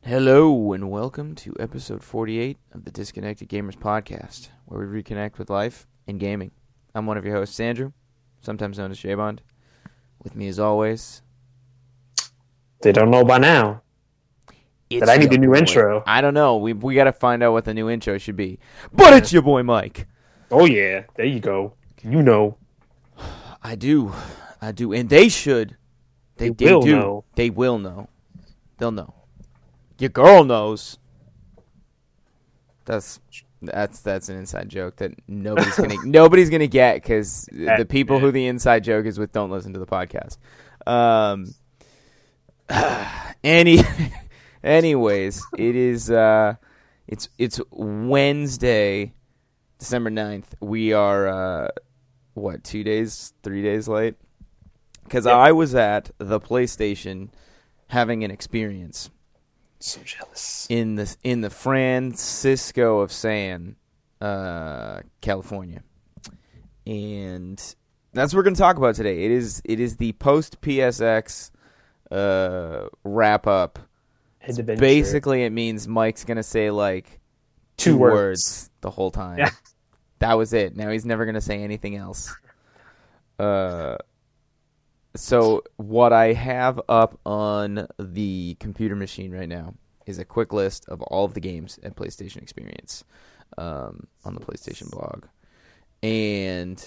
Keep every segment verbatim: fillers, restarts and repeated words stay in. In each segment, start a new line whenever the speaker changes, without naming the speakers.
Hello and welcome to episode forty-eight of the Disconnected Gamers podcast, where we reconnect with life and gaming. I'm one of your hosts, Andrew, sometimes known as J-Bond. With me as always...
They don't know by now
It's
that I need a new
boy.
intro.
I don't know. We we got to find out what the new intro should be. But it's your boy, Mike.
Oh, yeah. There you go. You know.
I do. I do. And they should. They,
They
they
will
do.
know.
They will know. They'll know. Your girl knows. That's that's that's an inside joke that nobody's gonna nobody's gonna get because the people who the inside joke is with don't listen to the podcast. Um. Any. Anyways, it is. Uh, it's it's Wednesday, December ninth. We are uh, what two days, three days late because
Yep.
I was at the PlayStation having an experience.
So jealous.
in the in the Francisco of San, uh, California, and that's what we're going to talk about today. It is it is the post P S X uh, wrap up.
Adventure.
Basically, it means Mike's going to say like
Two
two
words.
words the whole time.
Yeah.
That was it. Now he's never going to say anything else. Uh. So what I have up on the computer machine right now is a quick list of all of the games at PlayStation Experience um, on the PlayStation blog. And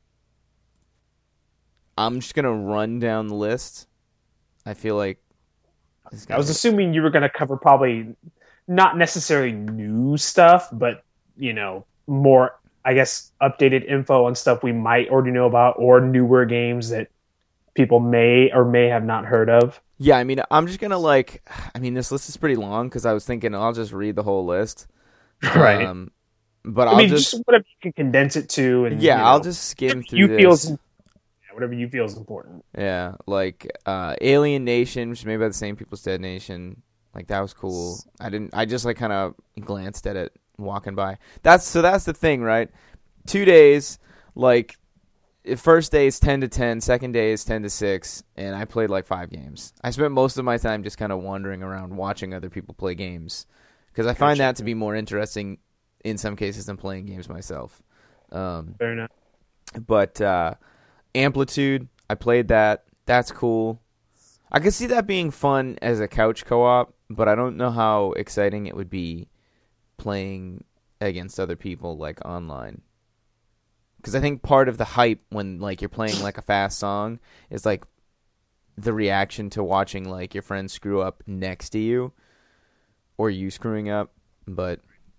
I'm just going to run down the list. I feel like... it's
I was
gonna-
assuming you were going to cover probably not necessarily new stuff, but, you know, more, I guess, updated info on stuff we might already know about or newer games that people may or may have not heard of.
Yeah, I mean, I'm just going to like... I mean, this list is pretty long because I was thinking I'll just read the whole list.
Right.
Um, but I'll
I mean,
just...
just whatever you can condense it to. And,
Yeah,
you know,
I'll just skim
whatever
through
you
this.
feel is, yeah, whatever you feel is important.
Yeah, like uh, Alien Nation, which is made by the same people as Dead Nation. Like that was cool. I didn't. I just like kind of glanced at it walking by. That's so. That's the thing, right? Two days. Like, first day is ten to ten. Second day is ten to six, and I played like five games. I spent most of my time just kind of wandering around, watching other people play games, because I find
Gotcha.
that to be more interesting in some cases than playing games myself. Um,
Fair enough.
but uh, Amplitude, I played that. That's cool. I could see that being fun as a couch co-op, but I don't know how exciting it would be playing against other people like online. Because I think part of the hype when like you're playing like a fast song is like the reaction to watching like your friends screw up next to you or you screwing up, but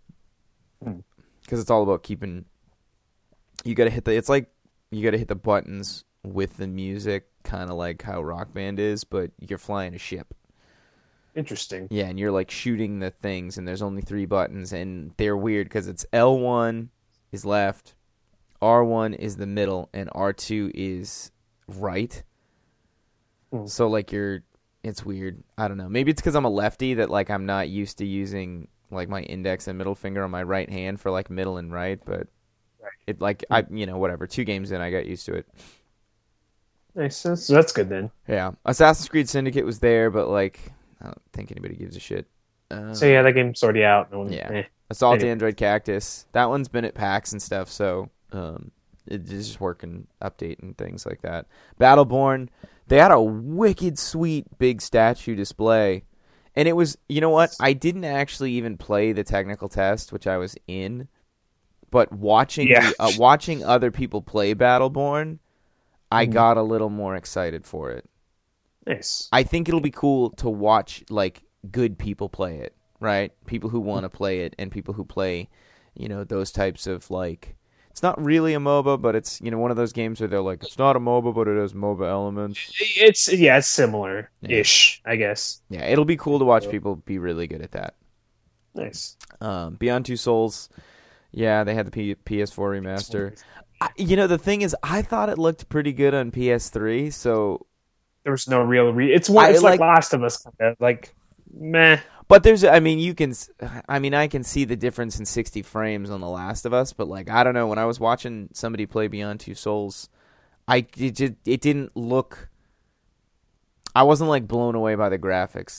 because it's all about keeping. You gotta hit the. It's like you gotta hit the buttons with the music, kind of like how Rock Band is, but you're flying a ship.
Interesting.
Yeah, and you're like shooting the things, and there's only three buttons, and they're weird because it's L one is left, R one is the middle, and R two is right.
Hmm.
So like you're, it's weird. I don't know. Maybe it's because I'm a lefty that like I'm not used to using like my index and middle finger on my right hand for like middle and right, but
Right.
it like I you know whatever. Two games in, I got used to it.
Nice. So that's good then.
Yeah, Assassin's Creed Syndicate was there, but like I don't think anybody gives a shit. Um,
So yeah, that game's already out. No one,
Yeah.
eh.
Assault
Anyway.
Android Cactus. That one's been at PAX and stuff, so um, it's just working, updating things like that. Battleborn, they had a wicked sweet big statue display. And it was, you know what? I didn't actually even play the technical test, which I was in. But watching
Yeah.
the, uh, watching other people play Battleborn, I
Mhm.
got a little more excited for it.
Nice.
I think it'll be cool to watch like good people play it, right? People who want to play it and people who play, you know, those types of like. It's not really a MOBA, but it's you know one of those games where they're like, it's not a MOBA, but it has MOBA elements.
It's yeah, it's similar-ish, I guess.
Yeah, it'll be cool to watch people be really good at that.
Nice.
Um, Beyond Two Souls, yeah, they had the P- PS4 remaster. I, you know, the thing is, I thought it looked pretty good on P S three, so.
There was no real re- It's one.
I
It's like,
like-
Last of Us, kind of like meh.
But there's, I mean, you can, I mean, I can see the difference in sixty frames on The Last of Us, but like, I don't know, when I was watching somebody play Beyond Two Souls, I, it, just, it didn't look, I wasn't like blown away by the graphics.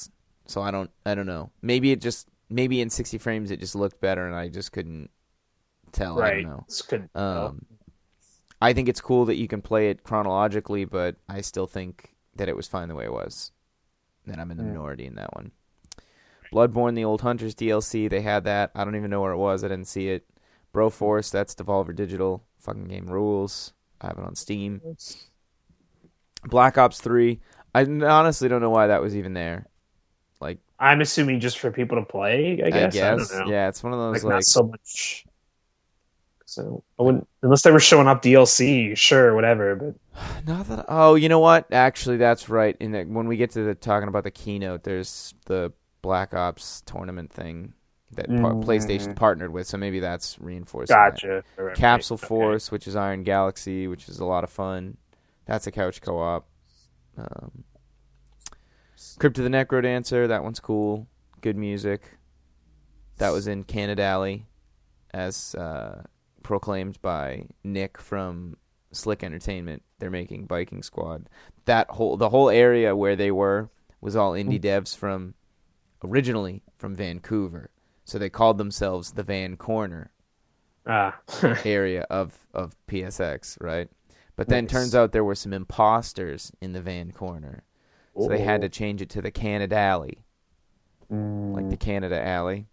So I don't I don't know. Maybe it just maybe in sixty frames it just looked better and I just couldn't tell.
Right.
I don't know.
Just couldn't
Um, I think it's cool that you can play it chronologically, but I still think that it was fine the way it was. That I'm in the
Mm.
minority in that one. Bloodborne, the Old Hunters D L C, they had that. I don't even know where it was. I didn't see it. Broforce, that's Devolver Digital. Fucking game rules. I have it on Steam. Black Ops three, I honestly don't know why that was even there. Like,
I'm assuming just for people to play, I guess.
I
I,
guess.
don't know.
Yeah, it's one of those,
Like,
like,
not so much. So I wouldn't, unless they were showing off D L C, sure, whatever. But
not that. Oh, you know what? Actually, that's right. In the, when we get to the talking about the keynote, there's the Black Ops tournament thing that par-
Mm.
PlayStation partnered with, so maybe that's reinforcing that.
gotcha. Right, right.
Capsule
Okay.
Force, which is Iron Galaxy, which is a lot of fun. That's a couch co-op. Um, Crypt of the Necrodancer, that one's cool. Good music. That was in Canadally, as uh, proclaimed by Nick from Slick Entertainment. They're making Viking Squad. That whole the whole area where they were was all indie devs from originally from Vancouver. So they called themselves the Van Corner
Ah.
area of, of P S X, right? But then
Nice.
turns out there were some imposters in the Van Corner. So they had to
Ooh.
change it to the Canada Alley,
Mm.
like the Canada Alley.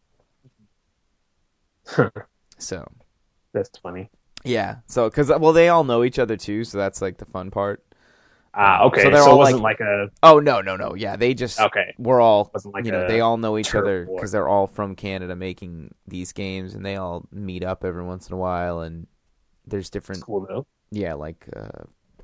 So,
That's funny.
yeah. So, because, well, they all know each other too, so that's like the fun part.
Ah, okay.
So
So,
they're
it
all
wasn't like, a
Oh, no, no, no. Yeah, they just,
okay.
we're all,
Wasn't like
you know,
a
they all know each
turf
other
war.
because they're all from Canada making these games, and they all meet up every once in a while, and there's
It's
different,
cool though.
yeah, like, uh,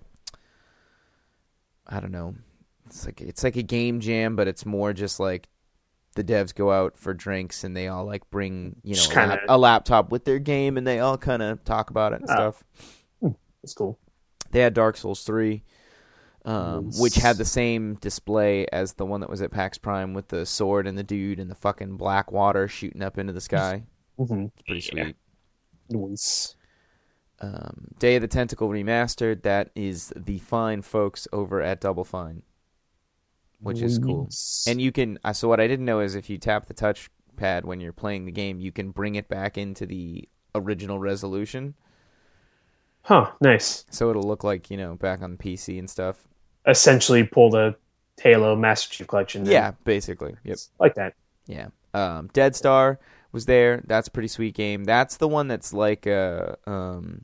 I don't know. It's like it's like a game jam, but it's more just like the devs go out for drinks and they all like bring you know
Just
a,
kinda-
lap, a laptop with their game and they all kind of talk about it and
Oh.
stuff.
It's cool.
They had Dark Souls three, um,
Nice.
which had the same display as the one that was at PAX Prime with the sword and the dude and the fucking black water shooting up into the sky.
Mm-hmm.
It's pretty
Yeah.
sweet.
Nice.
Um, Day of the Tentacle remastered. That is the fine folks over at Double Fine, which is cool.
Nice.
And you can. Uh, so what I didn't know is if you tap the touchpad when you're playing the game, you can bring it back into the original resolution.
Huh, nice.
So it'll look like you know back on the P C and stuff.
Essentially pull the Halo Master Chief Collection. then.
Yeah, basically. Yep.
Like that.
Yeah. Um, Dead Star was there. That's a pretty sweet game. That's the one that's like uh um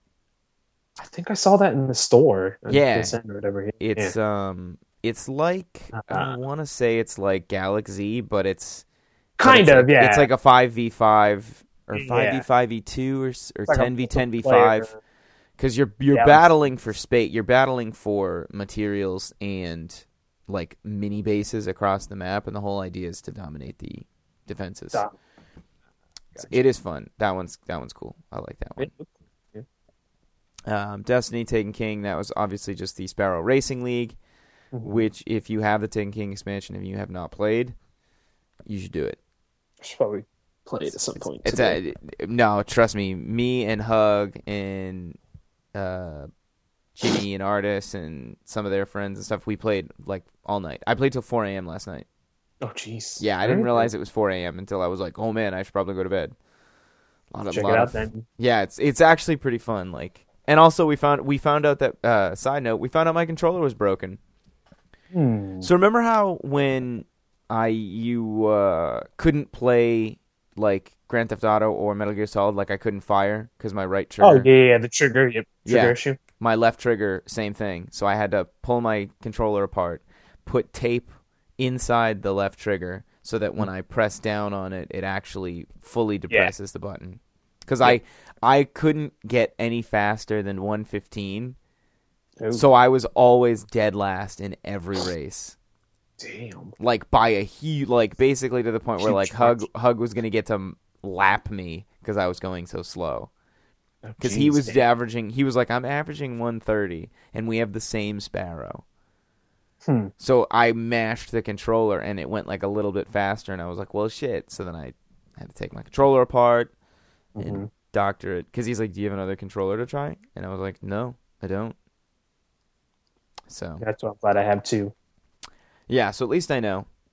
I think I saw that in the store. on
Yeah.
P S N or whatever.
it's um it's like I
Uh-uh.
want to say it's like Galaxy, but it's but
Kind
it's
of,
like,
yeah.
It's like a five v five or
Yeah.
five v five v two or s- or
It's like a
ten v ten v five.
multiplayer.
Because you're you're
Yeah.
battling for space, you're battling for materials and like mini bases across the map, and the whole idea is to dominate the defenses.
Dom-
So it is fun. That one's that one's cool. I like that one. Um, Destiny Taken King. That was obviously just the Sparrow Racing League,
Mhm.
which if you have the Taken King expansion, if you have not played, you should do it.
I should probably play it at some point.
It's
today.
a, no, trust me. Me and Hug and uh, Jimmy and Artis and some of their friends and stuff. We played like all night. I played till four a.m. last night.
Oh, jeez.
Yeah, I didn't realize it was four a.m. until I was like, oh man, I should probably go to bed. A lot of,
Check
lot
it out
of-
then.
Yeah, it's it's actually pretty fun. Like, and also we found we found out that uh, side note, we found out my controller was broken.
Hmm.
So remember how when I you uh, couldn't play like Grand Theft Auto or Metal Gear Solid, like I couldn't fire because my right trigger,
Oh, yeah, yeah, the trigger. Yep. Trigger
Yeah.
issue.
my left trigger, same thing. So I had to pull my controller apart, put tape inside the left trigger so that when I press down on it, it actually fully depresses the button. Because I I couldn't get any faster than one fifteen,
Oh,
so I was always dead last in every race.
damn.
Like by a huge, like basically to the point where
Huge
like Hug
margin.
Hug was gonna get to lap me because I was going so slow.
Oh,
Because he
jeez,
was
damn.
averaging, he was like, I'm averaging one thirty, and we have the same Sparrow.
Hmm.
So I mashed the controller, and it went like a little bit faster, and I was like, well, shit. So then I had to take my controller apart and
Mhm.
doctor it. Because he's like, do you have another controller to try? And I was like, no, I don't. So,
That's what I'm glad I have too.
yeah, so at least I know.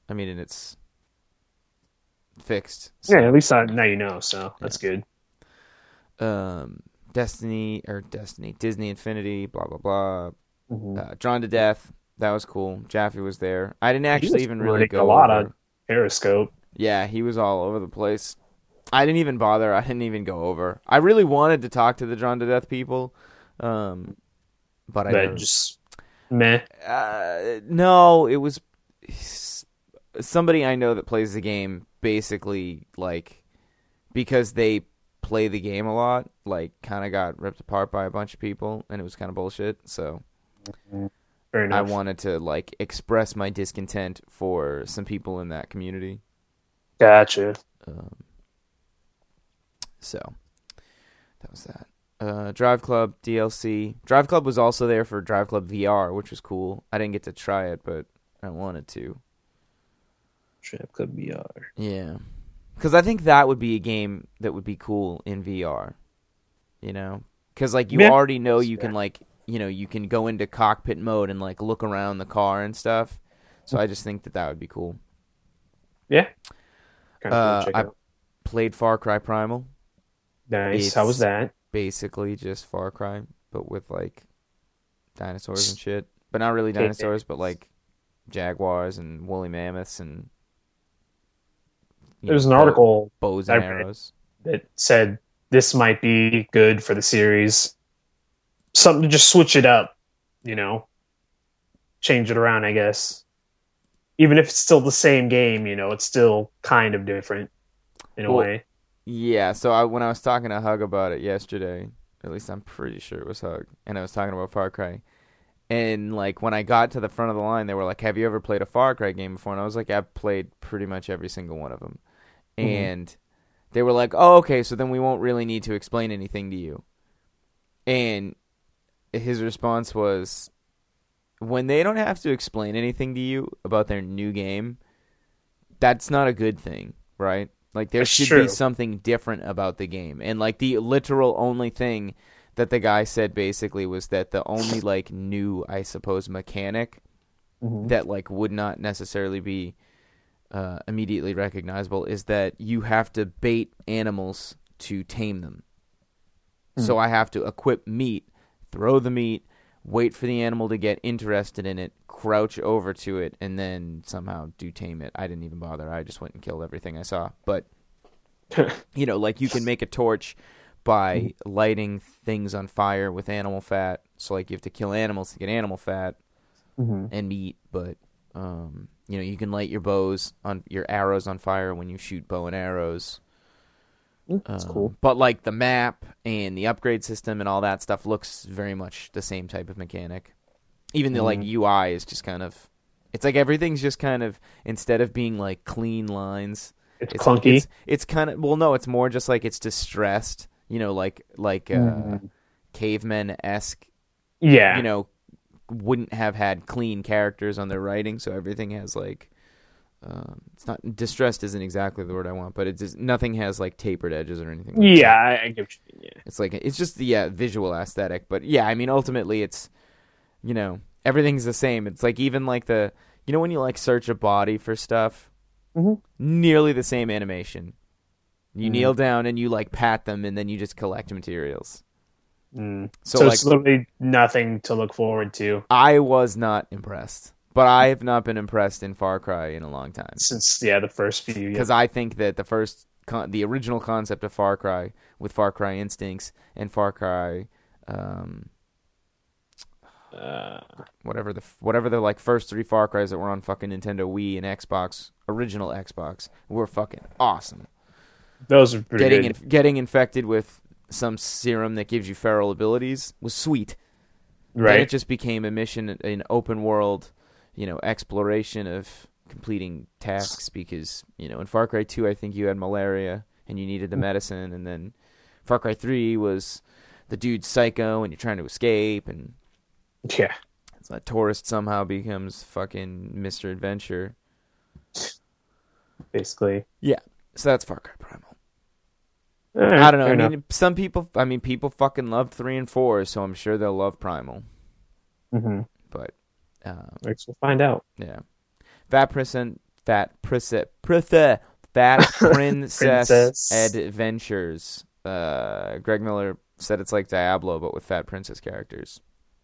I mean, and it's fixed. So.
Yeah, at least I, now you know, so that's yeah. good.
Um, Destiny, or Destiny, Disney Infinity, blah, blah, blah.
Mm-hmm.
Uh, Drawn to Death, that was cool. Jaffe was there. I didn't actually even really go
a lot
over.
on Periscope.
Yeah, he was all over the place. I didn't even bother. I didn't even go over. I really wanted to talk to the Drawn to Death people, um, but I
but
never...
just meh.
Uh, no, it was somebody I know that plays the game. Basically, like because they play the game a lot, like kind of got ripped apart by a bunch of people, and it was kind of bullshit. So
Fair enough.
I wanted to like express my discontent for some people in that community.
Gotcha.
Um, so that was that. Uh, Drive Club D L C. Drive Club was also there for Drive Club V R, which was cool. I didn't get to try it, but I wanted to.
Drive Club V R.
Yeah. Because I think that would be a game that would be cool in V R. You know? Because, like, you yeah. already know you can, like, you know, you can go into cockpit mode and, like, look around the car and stuff. So I just think that that would be cool.
Yeah.
Uh, I played Far Cry Primal.
Nice.
It's
How was that?
Basically just Far Cry, but with, like, dinosaurs and shit. But not really dinosaurs, but, like, jaguars and woolly mammoths and...
There's know, an article
bows and arrows
that said this might be good for the series. Something to just switch it up, you know, change it around, I guess. Even if it's still the same game, you know, it's still kind of different in a
well,
way.
Yeah, so I, when I was talking to Hug about it yesterday, at least I'm pretty sure it was Hug, and I was talking about Far Cry. And, like, when I got to the front of the line, they were like, have you ever played a Far Cry game before? And I was like, I've played pretty much every single one of them. And mm-hmm. they were like, oh, okay, so then we won't really need to explain anything to you. And his response was, when they don't have to explain anything to you about their new game, that's not a good thing, right? Like, there
that's
should
true.
be something different about the game. And, like, the literal only thing that the guy said basically was that the only, like, new, I suppose, mechanic mm-hmm. that, like, would not necessarily be Uh, immediately recognizable is that you have to bait animals to tame them. Mm. So I have to equip meat, throw the meat, wait for the animal to get interested in it, crouch over to it, and then somehow do tame it. I didn't even bother. I just went and killed everything I saw. But, you know, like you can make a torch by mm. lighting things on fire with animal fat. So, like, you have to kill animals to get animal fat mm-hmm. and meat, but... Um, you know, you can light your bows on your arrows on fire when you shoot bow and arrows.
That's um, cool.
But like the map and the upgrade system and all that stuff looks very much the same type of mechanic. Even the mm-hmm. like U I is just kind of, it's like everything's just kind of, instead of being like clean lines,
it's, it's clunky.
It's, it's kind of well, no, it's more just like it's distressed. You know, like like uh, mm-hmm. cavemen-esque.
Yeah.
You know. Wouldn't have had clean characters on their writing, so everything has like um, it's not distressed isn't exactly the word I want, but it's just, nothing has like tapered edges or anything. Like
yeah,
that.
I, I get what you mean. Yeah,
it's like it's just the yeah, visual aesthetic, but yeah, I mean ultimately it's you know everything's the same. It's like even like the you know when you like search a body for stuff,
mm-hmm.
nearly the same animation. You
mm-hmm.
kneel down and you like pat them, and then you just collect materials.
Mm.
So,
so
like,
it's literally nothing to look forward to.
I was not impressed, but I have not been impressed in Far Cry in a long time.
Since yeah, the first few.
Because yeah. I think that the first, con- the original concept of Far Cry with Far Cry Instincts and Far Cry, um,
uh,
whatever the whatever the like first three Far Cries that were on fucking Nintendo Wii and Xbox, original Xbox, were fucking awesome.
Those are pretty
getting
good.
In, getting infected with some serum that gives you feral abilities was sweet.
Right.
Then it just became a mission, an open world, you know, exploration of completing tasks because, you know, in Far Cry two, I think you had malaria and you needed the medicine. And then Far Cry three was the dude's psycho and you're trying to escape. And
yeah.
So that tourist somehow becomes fucking Mister Adventure.
Basically.
Yeah. So that's Far Cry Primal.
Right,
I don't know. I
enough.
mean, some people. I mean, people fucking love three and four, so I'm sure they'll love Primal.
Mm-hmm.
But um,
I guess we'll find out.
Yeah, Vapricent Fat Princess, Fat Princess,
Princess.
Adventures. Uh, Greg Miller said it's like Diablo, but with Fat Princess characters.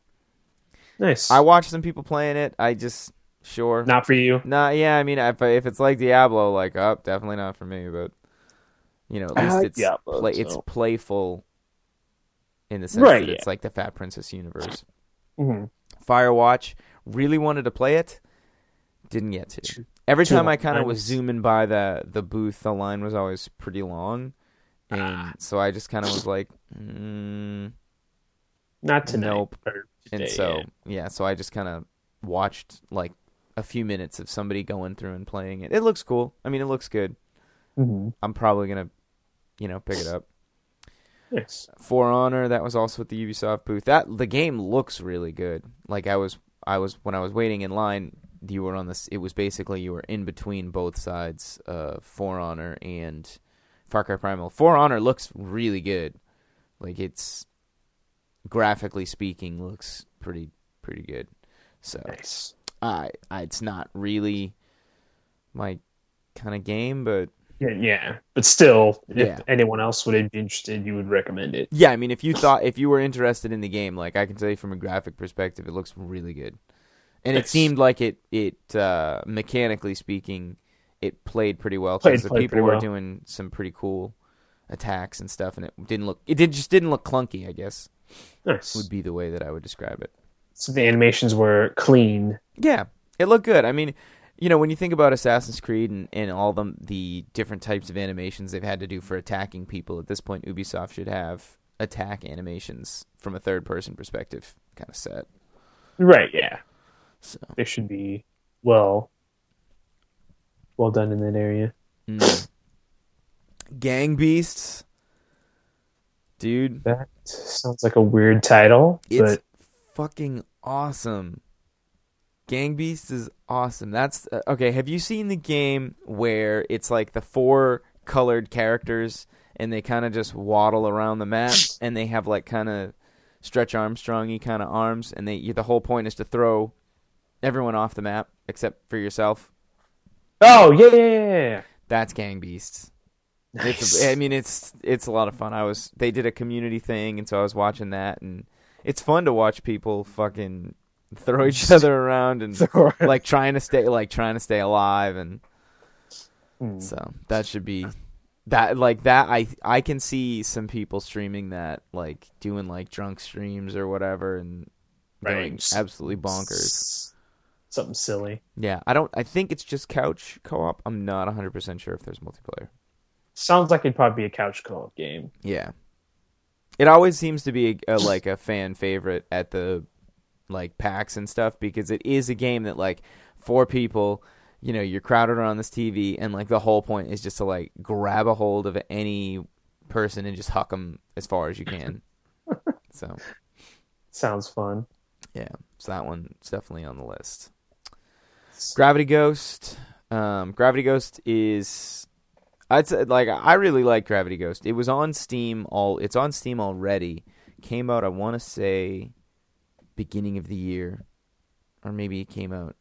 Nice.
I watched some people playing it. I just sure
Not for you.
Nah, yeah. I mean, if if it's like Diablo, like, oh, definitely not for me. But you know, at least
I like
it's
Diablo,
play,
so.
it's playful in the sense
Right,
that
yeah.
it's like the Fat Princess universe.
Mm-hmm.
Firewatch, really wanted to play it, didn't get to. Every
Too
time
long
I kind of was
lines.
zooming by the the booth, the line was always pretty long, and
Ah.
so I just kind of was like, mm,
Not tonight.
Nope.
Or
and
today,
so
yeah.
yeah, so I just kind of watched like a few minutes of somebody going through and playing it. It looks cool. I mean, it looks good.
Mm-hmm.
I'm probably gonna, you know, pick it up.
Nice.
For Honor, that was also at the Ubisoft booth. That the game looks really good. Like I was, I was when I was waiting in line. You were on this. It was basically you were in between both sides of For Honor and Far Cry Primal. For Honor looks really good. Like it's graphically speaking, looks pretty pretty good. So
Nice.
I, I it's not really my kind of game, but
Yeah, yeah. But still, if
Yeah.
anyone else would be interested, you would recommend it.
yeah, I mean, if you thought if you were interested in the game, like I can tell you from a graphic perspective, it looks really good. And it
Nice.
seemed like it, it uh, mechanically speaking, it played pretty well
Played-
because the
played
people
pretty
were
well.
doing some pretty cool attacks and stuff, and it didn't look, it did just didn't look clunky. I guess
Nice.
would be the way that I would describe it.
So the animations were clean.
Yeah, it looked good. I mean, you know, when you think about Assassin's Creed and, and all them the different types of animations they've had to do for attacking people, at this point, Ubisoft should have attack animations from a third person perspective kind of set.
Right, yeah.
So.
They should be well well done in that area.
Mm. Gang Beasts, dude,
That sounds like a weird title,
it's
but
fucking awesome. Gang Beasts is awesome. That's uh, okay. Have you seen the game where it's like the four colored characters and they kind of just waddle around the map and they have like kind of Stretch Armstrong-y kind of arms, and they the whole point is to throw everyone off the map except for yourself?
oh yeah, yeah, yeah, yeah.
That's Gang Beasts.
Nice.
It's, I mean, it's it's a lot of fun. I was they did a community thing, and so I was watching that, and it's fun to watch people fucking throw each other around and like trying to stay like trying to stay alive, and
Hmm.
so that should be that like that. I I can see some people streaming that, like doing like drunk streams or whatever, and going
Right.
absolutely bonkers.
Something silly.
Yeah, I don't. I think it's just couch co-op. I'm not one hundred percent sure if there's multiplayer.
Sounds like it'd probably be a couch co-op game.
Yeah, it always seems to be a, a, like a fan favorite at the like PAX and stuff, because it is a game that like four people, you know, you're crowded around this T V, and like the whole point is just to like grab a hold of any person and just huck them as far as you can. So
Sounds fun.
yeah, so that one's definitely on the list. Gravity Ghost. Um, Gravity Ghost is, I'd say, like I really like Gravity Ghost. It was on Steam all. It's on Steam already. Came out, I want to say, beginning of the year, or maybe it came out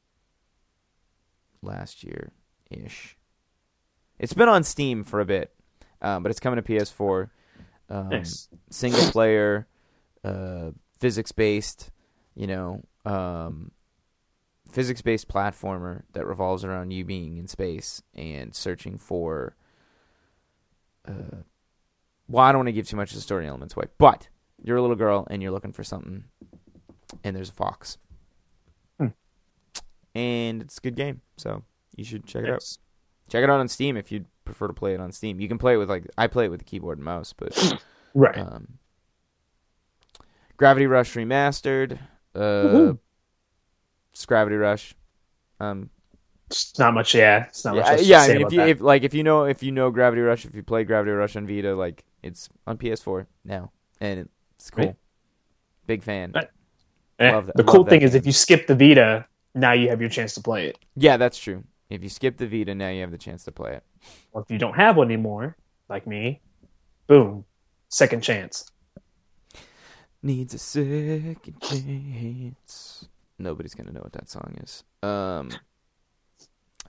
last year ish. It's been on Steam for a bit, um, but it's coming to P S four. Um,
Nice.
Single player, uh, physics based. You know. Um, physics-based platformer that revolves around you being in space and searching for uh, well, I don't want to give too much of the story elements away, but you're a little girl and you're looking for something, and there's a fox.
Hmm.
And it's a good game, so you should check it out.
Nice.
Check it out on Steam if you'd prefer to play it on Steam. You can play it with, like, I play it with the keyboard and mouse, but
Right.
um, Gravity Rush Remastered, uh,
Woohoo.
it's Gravity Rush. Um,
It's not much. Yeah. It's not much.
yeah,
else to
yeah. I
say
mean, if
about
you
that.
if like if you know if you know Gravity Rush, if you play Gravity Rush on Vita, like it's on P S four now, and it's cool.
Right.
Big fan.
Right. Eh,
love that-
the
love
cool
that
thing is,
game.
if you skip the Vita, now you have your chance to play it.
Yeah, that's true. If you skip the Vita, now you have the chance to play it.
Or if you don't have one anymore, like me, boom, second chance.
Needs a second chance. Nobody's gonna know what that song is. Um,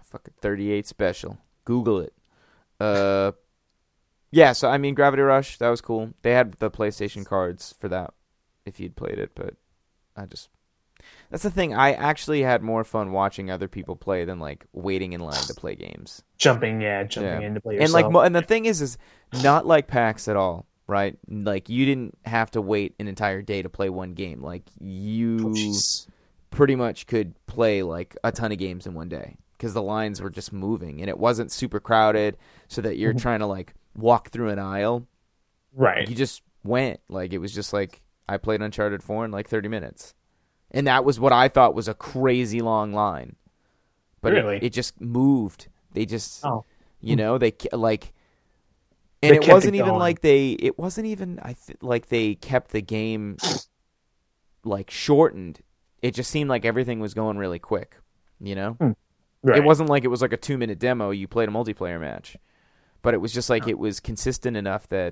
fucking thirty-eight special. Google it. Uh, yeah. So I mean, Gravity Rush, that was cool. They had the PlayStation cards for that if you'd played it, but I just. That's the thing. I actually had more fun watching other people play than like waiting in line to play games.
Jumping, yeah, jumping
Yeah.
in to play yourself.
And like, mo- and the thing is, is not like PAX at all, right? Like, you didn't have to wait an entire day to play one game. Like, you
Oh, jeez.
pretty much could play like a ton of games in one day because the lines were just moving and it wasn't super crowded, so that you're trying to like walk through an aisle.
Right.
You just went. Like, it was just like I played Uncharted four in like thirty minutes. And that was what I thought was a crazy long line. But
Really?
it, it just moved. They just,
Oh.
you know, they ke- like, and
They
it
kept it
wasn't even
going.
like they, it wasn't even, I th- like they kept the game like shortened. It just seemed like everything was going really quick, you know?
Right.
It wasn't like it was like a two minute demo. You played a multiplayer match, but it was just like it was consistent enough that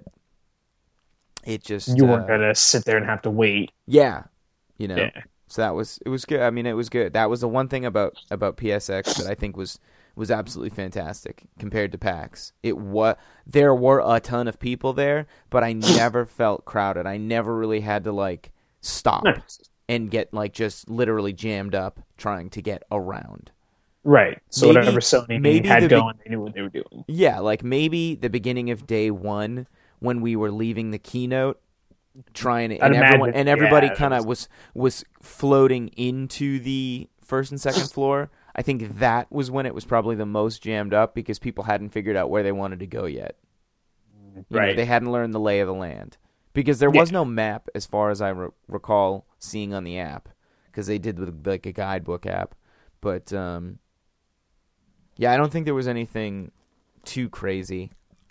it just,
You
uh,
weren't gonna sit there and have to wait.
yeah, you know?
Yeah.
So that was it was good. I mean, it was good. That was the one thing about, about P S X that I think was, was absolutely fantastic compared to PAX. It was there were a ton of people there, but I never felt crowded. I never really had to like stop
Nice.
and get like just literally jammed up trying to get around.
Right. So
Maybe-
whatever Sony
maybe
had
the big-
going, they knew what they were doing.
Yeah, like maybe the beginning of day one when we were leaving the keynote, trying to,
I'd
and everyone
imagine,
and everybody
yeah,
kind of
that
was was floating into the first and second floor. I think that was when it was probably the most jammed up because people hadn't figured out where they wanted to go yet. You know,
Right.
they hadn't learned the lay of the land because there
Yeah.
was no map as far as I re- recall seeing on the app because they did with like a guidebook app. But um, yeah, I don't think there was anything too crazy.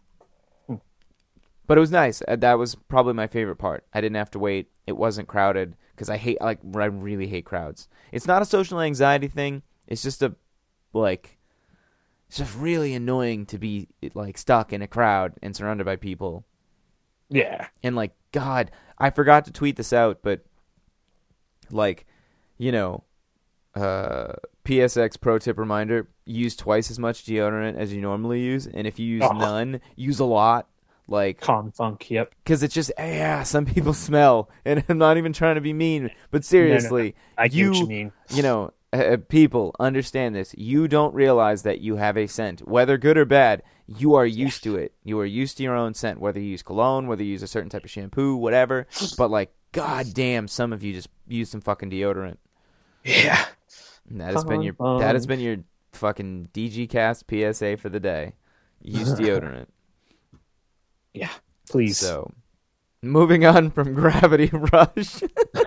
But it was nice. Uh, That was probably my favorite part. I didn't have to wait. It wasn't crowded because I hate like I really hate crowds. It's not a social anxiety thing. It's just a like it's just really annoying to be like stuck in a crowd and surrounded by people.
Yeah.
And like God, I forgot to tweet this out, but like, you know, uh P S X pro tip reminder, use twice as much deodorant as you normally use, and if you use
Oh.
none, use a lot. Like,
Con funk. Yep.
because it's just, yeah, some people smell, and I'm not even trying to be mean, but seriously,
I get
you,
what you mean.
you know, uh, people understand this. You don't realize that you have a scent, whether good or bad. You are used to it. You are used to your own scent, whether you use cologne, whether you use a certain type of shampoo, whatever. But like, god damn, some of you just use some fucking deodorant.
Yeah.
And that has been your
Con
that has
funk.
been your fucking D G Cast P S A for the day. Use deodorant.
Yeah. Please.
So, moving on from Gravity Rush.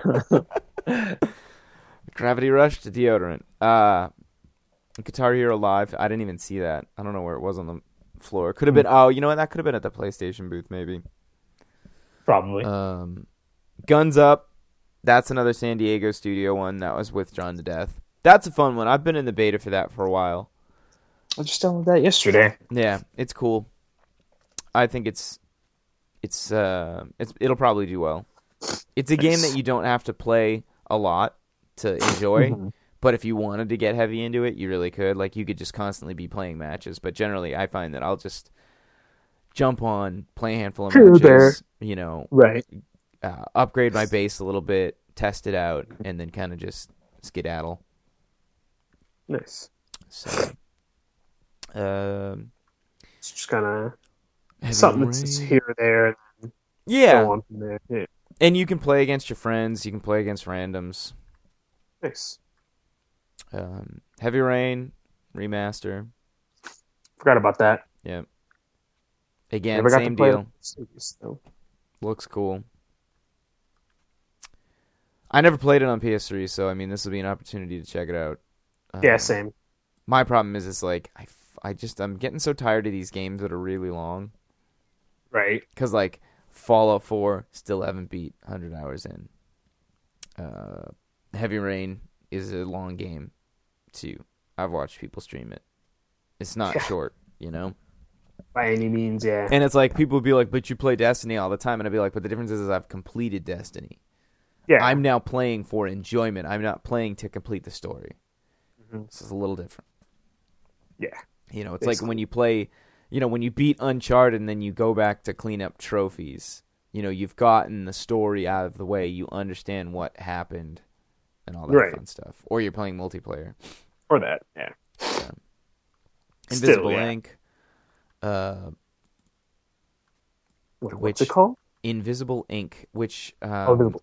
Gravity Rush to deodorant. Uh, Guitar Hero Live. I didn't even see that. I don't know where it was on the floor. Could have been. Oh, you know what? That could have been at the PlayStation booth, maybe.
Probably.
Um, Guns Up. That's another San Diego studio one. That was with John to Death. That's a fun one. I've been in the beta for that for a while.
I just downloaded that yesterday.
Yeah, it's cool. I think it's it's uh it's it'll probably do well. It's a game that you don't have to play a lot to enjoy,
Mhm.
but if you wanted to get heavy into it, you really could. Like, you could just constantly be playing matches, but generally I find that I'll just jump on, play a handful of
True
matches,
there.
you know,
Right.
uh, upgrade my base a little bit, test it out, and then kind of just skedaddle.
Nice.
So um
It's just kind of
Heavy
something that's just
Rain.
here or there, and
Yeah.
go on from there. Yeah.
And you can play against your friends. You can play against randoms.
Nice.
Um, Heavy Rain remaster.
Forgot about that.
Yeah. Again,
Never got
same
to play
deal.
it. Series, though.
Looks cool. I never played it on P S three, so I mean, this will be an opportunity to check it out. Um,
Yeah, same.
My problem is, it's like I, f- I just I'm getting so tired of these games that are really long.
Right.
Because like Fallout four still haven't beat one hundred hours in. Uh, Heavy Rain is a long game too. I've watched people stream it. It's not
Yeah.
short, you know.
By any means, yeah.
And it's like people would be like, "But you play Destiny all the time," and I'd be like, "But the difference is, is I've completed Destiny.
Yeah.
I'm now playing for enjoyment. I'm not playing to complete the story.
Mhm.
This is a little different."
Yeah.
You know, it's
Basically.
like when you play, you know, when you beat Uncharted and then you go back to clean up trophies. You know, you've gotten the story out of the way. You understand what happened and all that
Right.
fun stuff. Or you're playing multiplayer.
Or that, yeah.
So.
Still,
Invisible
yeah.
Ink. Uh,
Wait, what's
which
it called?
Invisible Ink, which um,
Oh, Invisible.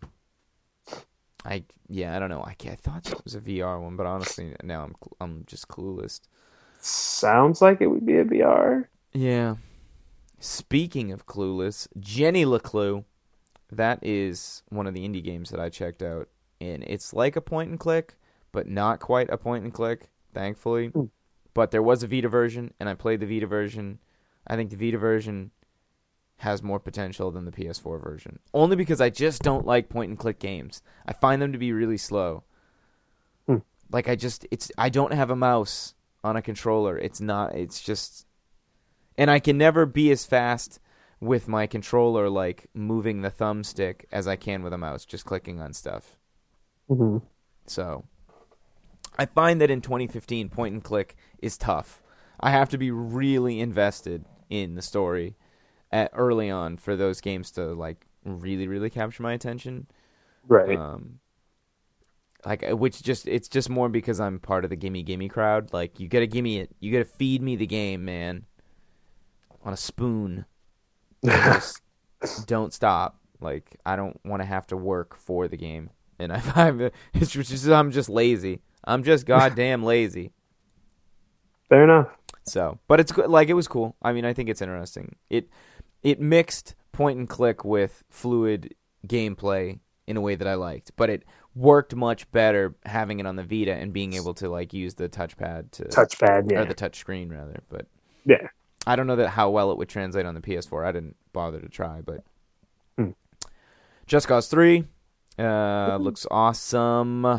I yeah I don't know. I, I thought it was a V R one, but honestly now I'm I'm just clueless.
Sounds like it would be a V R.
Yeah. Speaking of clueless, Jenny LeClue, that is one of the indie games that I checked out, and it's like a point and click, but not quite a point and click, thankfully.
Mm.
But there was a Vita version, and I played the Vita version. I think the Vita version has more potential than the P S four version, only because I just don't like point and click games. I find them to be really slow.
Mm.
Like I just, it's I don't have a mouse on a controller. It's not. It's just. And I can never be as fast with my controller, like moving the thumbstick, as I can with a mouse, just clicking on stuff.
Mm-hmm.
So, I find that in twenty fifteen, point and click is tough. I have to be really invested in the story at early on for those games to like really, really capture my attention.
Right.
Um, like which just it's just more because I'm part of the gimme gimme crowd. Like you gotta gimme it, you gotta feed me the game, man. On a spoon. Just don't stop. Like I don't want to have to work for the game, and I find it's just I'm just lazy. I'm just goddamn lazy.
Fair enough.
So, but it's good. Like it was cool. I mean, I think it's interesting. It it mixed point and click with fluid gameplay in a way that I liked, but it worked much better having it on the Vita and being able to like use the touchpad to
touchpad, yeah,
or the touch screen rather. But
yeah.
I don't know that how well it would translate on the P S four. I didn't bother to try, but
hmm.
Just Cause three uh, looks awesome.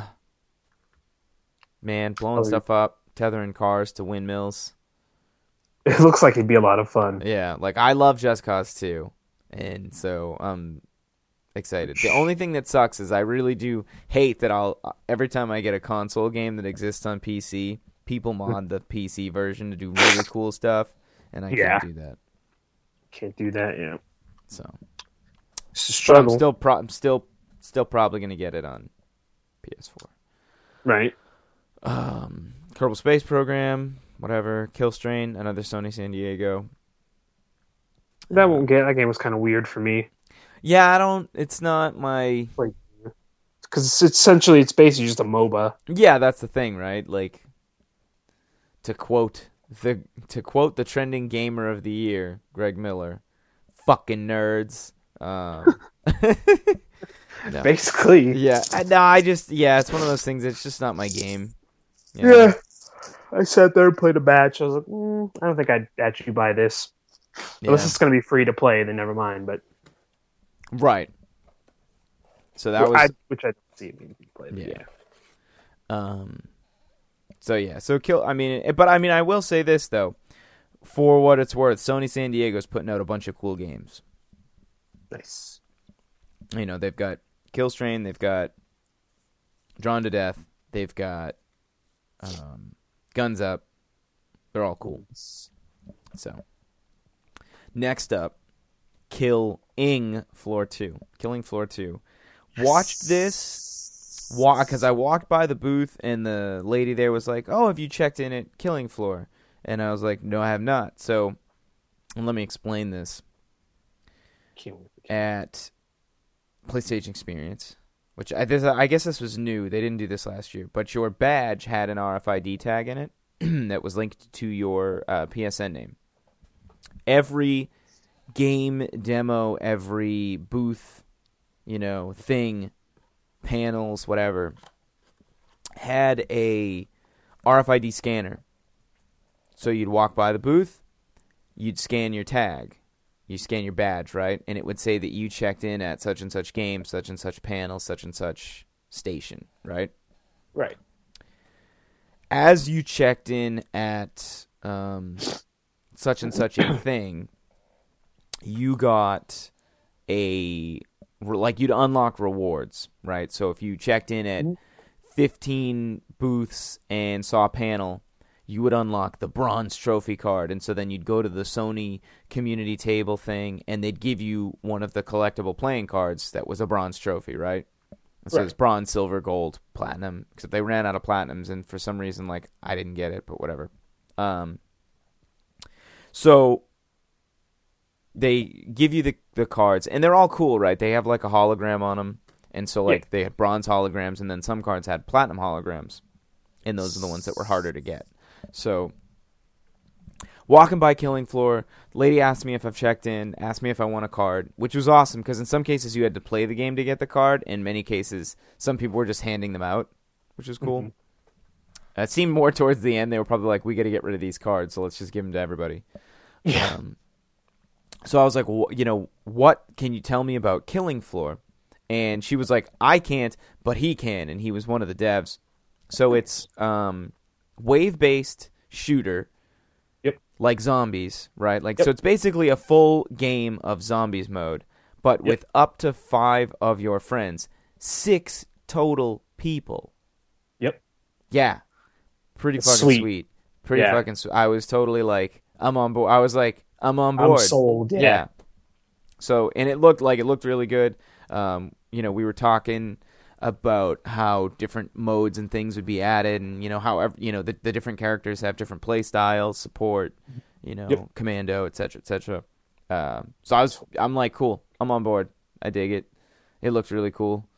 Man, blowing oh, stuff up, tethering cars to windmills.
It looks like it'd be a lot of fun.
Yeah, like I love Just Cause two, and so I'm excited. The only thing that sucks is I really do hate that I'll every time I get a console game that exists on P C, people mod the P C version to do really cool stuff. And I
yeah.
can't do that.
Can't do that, yeah.
So,
it's a struggle.
I'm still, pro- I'm still, still probably going to get it on P S four.
Right.
Um, Kerbal Space Program, whatever. Killstrain, another Sony San Diego.
That uh, won't get. That game was kind of weird for me.
Yeah, I don't. It's not my.
Like, because it's essentially it's basically just a MOBA.
Yeah, that's the thing, right? Like, to quote. The to quote the trending gamer of the year, Greg Miller, "Fucking nerds." Um, no.
Basically,
yeah. No, I just yeah, it's one of those things. It's just not my game.
You know? Yeah, I sat there and played a match. I was like, mm, I don't think I'd actually buy this
yeah.
unless it's going to be free to play. Then never mind. But
right. So that
well,
was
I, which I don't see being played. Yeah.
yeah. Um. So yeah, so kill. I mean, but I mean, I will say this though, for what it's worth, Sony San Diego's putting out a bunch of cool games.
Nice.
You know, they've got Killstrain, they've got Drawn to Death, they've got um, Guns Up. They're all cool. So next up, Killing Floor Two. Killing Floor Two. Watched this. Because I walked by the booth and the lady there was like, "Oh, have you checked in at Killing Floor?" And I was like, "No, I have not." So let me explain this. At PlayStation Experience, which I, this, I guess this was new. They didn't do this last year. But your badge had an R F I D tag in it that was linked to your uh, P S N name. Every game demo, every booth, you know, thing, panels, whatever, had a R F I D scanner. So you'd walk by the booth, you'd scan your tag, you scan your badge, right? And it would say that you checked in at such and such game, such and such panel, such and such station, right?
Right.
As you checked in at um, such and such a thing, you got a, like you'd unlock rewards, right? So if you checked in at fifteen booths and saw a panel, you would unlock the bronze trophy card, and so then you'd go to the Sony community table thing, and they'd give you one of the collectible playing cards that was a bronze trophy, right? And so
Right.
it's bronze, silver, gold, platinum, except they ran out of platinums, and for some reason, like, I didn't get it, but whatever. Um, so they give you the, the cards, and they're all cool, right? They have, like, a hologram on them, and so, like, yeah. they had bronze holograms, and then some cards had platinum holograms, and those are the ones that were harder to get. So, walking by Killing Floor, the lady asked me if I've checked in, asked me if I want a card, which was awesome, because in some cases you had to play the game to get the card, in many cases some people were just handing them out, which was cool. Mm-hmm. It seemed more towards the end, they were probably like, we got to get rid of these cards, so let's just give them to everybody.
Yeah.
Um, so I was like, well, you know, what can you tell me about Killing Floor? And she was like, I can't, but he can, and he was one of the devs. So it's um, wave-based shooter,
yep,
like zombies, right? Like
yep.
So it's basically a full game of zombies mode, but yep. with up to five of your friends, six total people.
Yep.
Yeah. Pretty
It's
fucking
sweet.
sweet. Pretty
yeah.
fucking sweet. I was totally like, I'm on board. I was like, I'm on board.
I'm sold. Yeah.
yeah. So, and it looked like it looked really good. Um, you know, we were talking about how different modes and things would be added, and you know how you know the, the different characters have different play styles, support, you know,
yep.
commando, et cetera, et cetera. Um, so I was, I'm like, cool, I'm on board. I dig it. It looked really cool.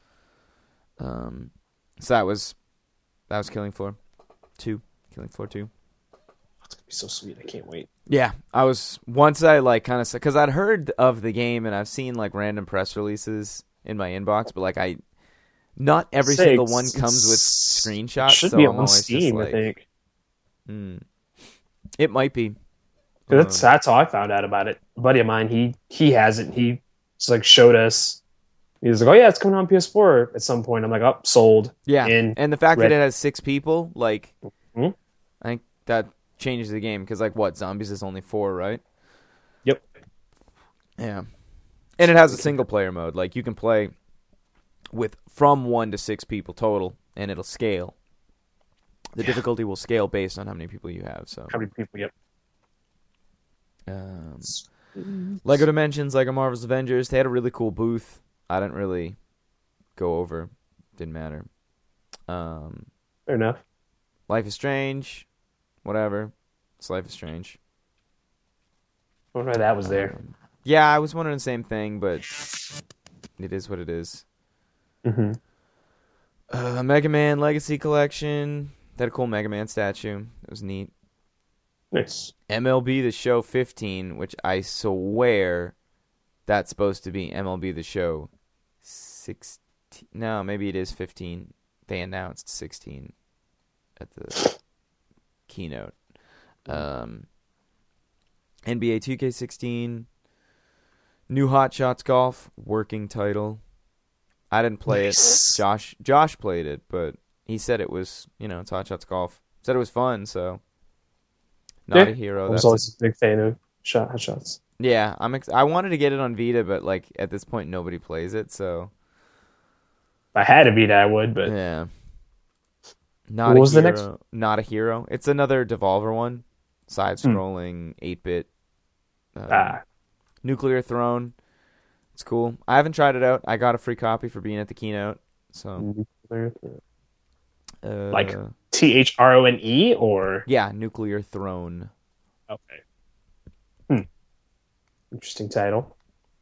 Um, so that was that was Killing Floor two, Killing Floor two.
It's gonna be so sweet. I can't wait.
Yeah, I was once I like kind of because I'd heard of the game and I've seen like random press releases in my inbox, but like I. Not every
Say,
single one comes with screenshots.
It should
so
be
I'm
on
always
Steam,
just like,
I think.
Hmm. It might be.
That's
Um,
that's how I found out about it. A buddy of mine, he he has it. He just like showed us. He was like, "Oh yeah, it's coming on P S four at some point." I'm like, "Oh, sold."
yeah,
in,
and the fact
ready.
that it has six people, like,
mm-hmm.
I think that changes the game because, like, what zombies is only four, right?
Yep.
Yeah, and it has a single player mode. Like, you can play with from one to six people total, and it'll scale. The yeah. difficulty will scale based on how many people you have. So
how many people? Yep.
Um, Lego Dimensions, Lego Marvel's Avengers. They had a really cool booth. I didn't really go over. Didn't matter. Um,
Fair enough.
Life is Strange. Whatever. It's Life is Strange.
I wonder why that was there.
Um, yeah, I was wondering the same thing, but it is what it is.
Mm-hmm.
Uh, Mega Man Legacy Collection. They had a cool Mega Man statue. It was neat.
Nice.
M L B The Show fifteen, which I swear that's supposed to be M L B The Show sixteen. No, maybe it is fifteen. They announced sixteen at the keynote. Um, N B A two K sixteen. New Hot Shots Golf, working title. I didn't play nice. it. Josh Josh played it, but he said it was, you know, it's Hot Shots Golf. Said it was fun, so not
yeah.
a hero.
I was
That's
always
a
big fan of shot Hot Shots.
Yeah, I'm. Ex- I wanted to get it on Vita, but like at this point, nobody plays it. So
if I had a Vita, I would. But
yeah, not
what
a
was
hero.
the next?
Not a hero. It's another Devolver one, side-scrolling, eight-bit. Um,
ah,
Nuclear Throne. It's cool. I haven't tried it out. I got a free copy for being at the keynote. So,
uh,
like
T H R O N E or
yeah, Nuclear Throne.
Okay. Hmm. Interesting title.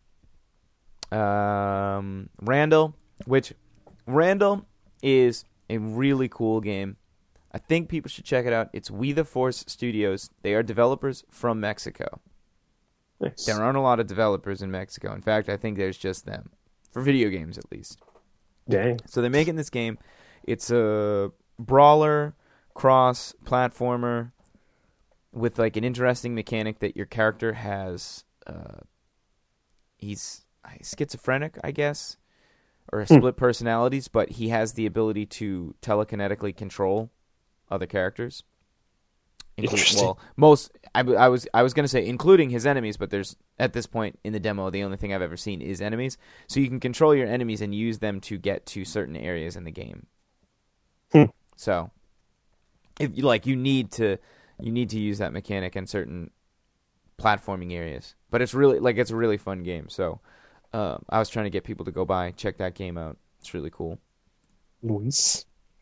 Um, Randall, which Randall is a really cool game. I think people should check it out. It's We the Force Studios. They are developers from Mexico.
Nice.
There aren't a lot of developers in Mexico. In fact, I think there's just them. For video games, at least.
Dang.
So they're making this game. It's a brawler, cross-platformer, with like an interesting mechanic that your character has. Uh, he's schizophrenic, I guess, or split hmm. personalities, but he has the ability to telekinetically control other characters.
Interesting.
Well, most I, I was I was going to say including his enemies, but there's at this point in the demo the only thing I've ever seen is enemies. So you can control your enemies and use them to get to certain areas in the game.
Hmm.
So if you like, you need to You need to use that mechanic in certain platforming areas. But it's really like it's a really fun game. So uh, I was trying to get people to go by, check that game out. It's really cool.
Nice.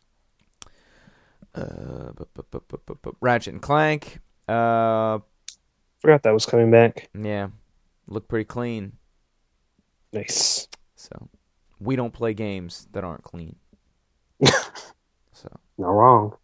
Uh, bu- bu- bu- bu- bu- bu- Ratchet and Clank. Uh,
Forgot that was coming back.
yeah, look pretty clean.
Nice.
So we don't play games that aren't clean. So
Not wrong.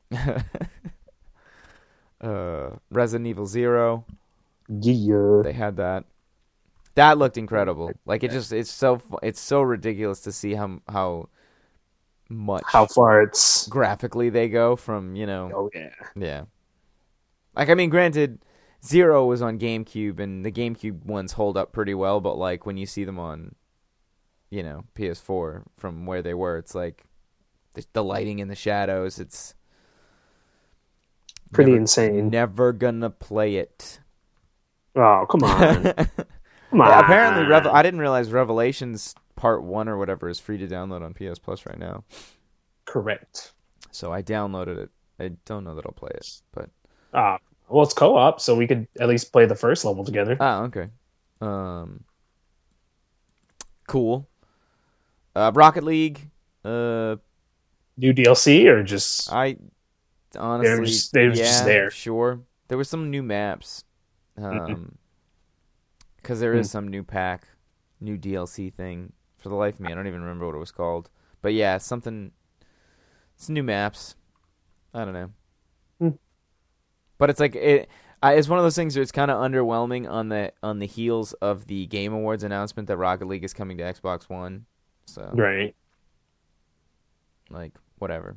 uh, Resident Evil Zero.
Yeah.
They had that. That looked incredible. Like it just, it's so, fu- it's so ridiculous to see how how much
How far it's.
graphically they go from, you know,
Oh yeah.
yeah. Like I mean, granted, Zero was on GameCube, and the GameCube ones hold up pretty well. But like when you see them on, you know, P S four from where they were, it's like the, the lighting and the shadows. It's
Pretty
never,
insane.
Never gonna play it.
Oh come on. Come on.
Yeah, apparently, Revel- I didn't realize Revelations Part One or whatever is free to download on P S Plus right now.
Correct.
So I downloaded it. I don't know that I'll play it, but
Ah, well, it's co-op, so we could at least play the first level together.
ah, okay. Um, cool. Uh, Rocket League. Uh,
New D L C or just
I honestly,
just- they were
yeah,
just there.
sure. There were some new maps. Um, because there is some new pack, new D L C thing. For the life of me, I don't even remember what it was called. But yeah, something. Some new maps. I don't know.
Hmm.
But it's like it. I, it's one of those things where it's kind of underwhelming on the on the heels of the Game Awards announcement that Rocket League is coming to Xbox One. So
right.
like whatever.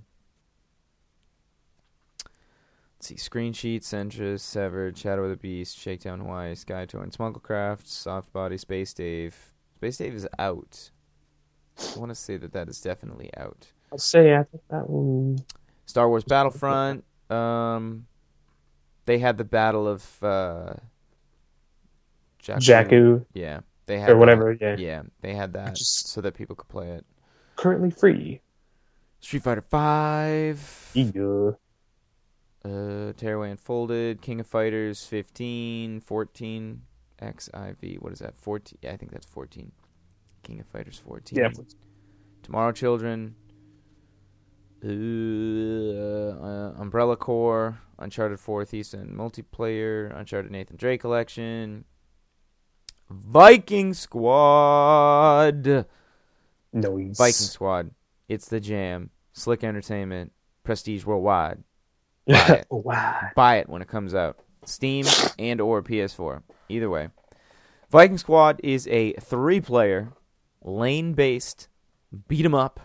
Let's see, Screen Sheet, Sentra, Severed, Shadow of the Beast, Shakedown Hawaii, Skytorn, Smugglecraft, Softbody, Space Dave. Space Dave is out. I want to say that that is definitely out.
I'll say I think that one.
Star Wars Battlefront. Um, they had the Battle of uh, Jakku.
Jakku
Yeah, they had
or
that.
whatever. Yeah.
Yeah, they had that
Just-
so that people could play it.
Currently free.
Street Fighter Five.
Yeah.
Uh, Tearaway Unfolded, King of Fighters fifteen, fourteen, X I V. What is that? fourteen. Yeah, I think that's fourteen. King of Fighters fourteen.
Yeah.
Tomorrow Children. Uh, uh, Umbrella Corps, Uncharted four Thieves and Multiplayer, Uncharted Nathan Drake Collection, Viking Squad.
Noise.
Viking Squad. It's the jam. Slick Entertainment. Prestige Worldwide. Buy it.
Oh, wow.
Buy it when it comes out. Steam and or P S four. Either way. Viking Squad is a three-player, lane-based, beat-em-up.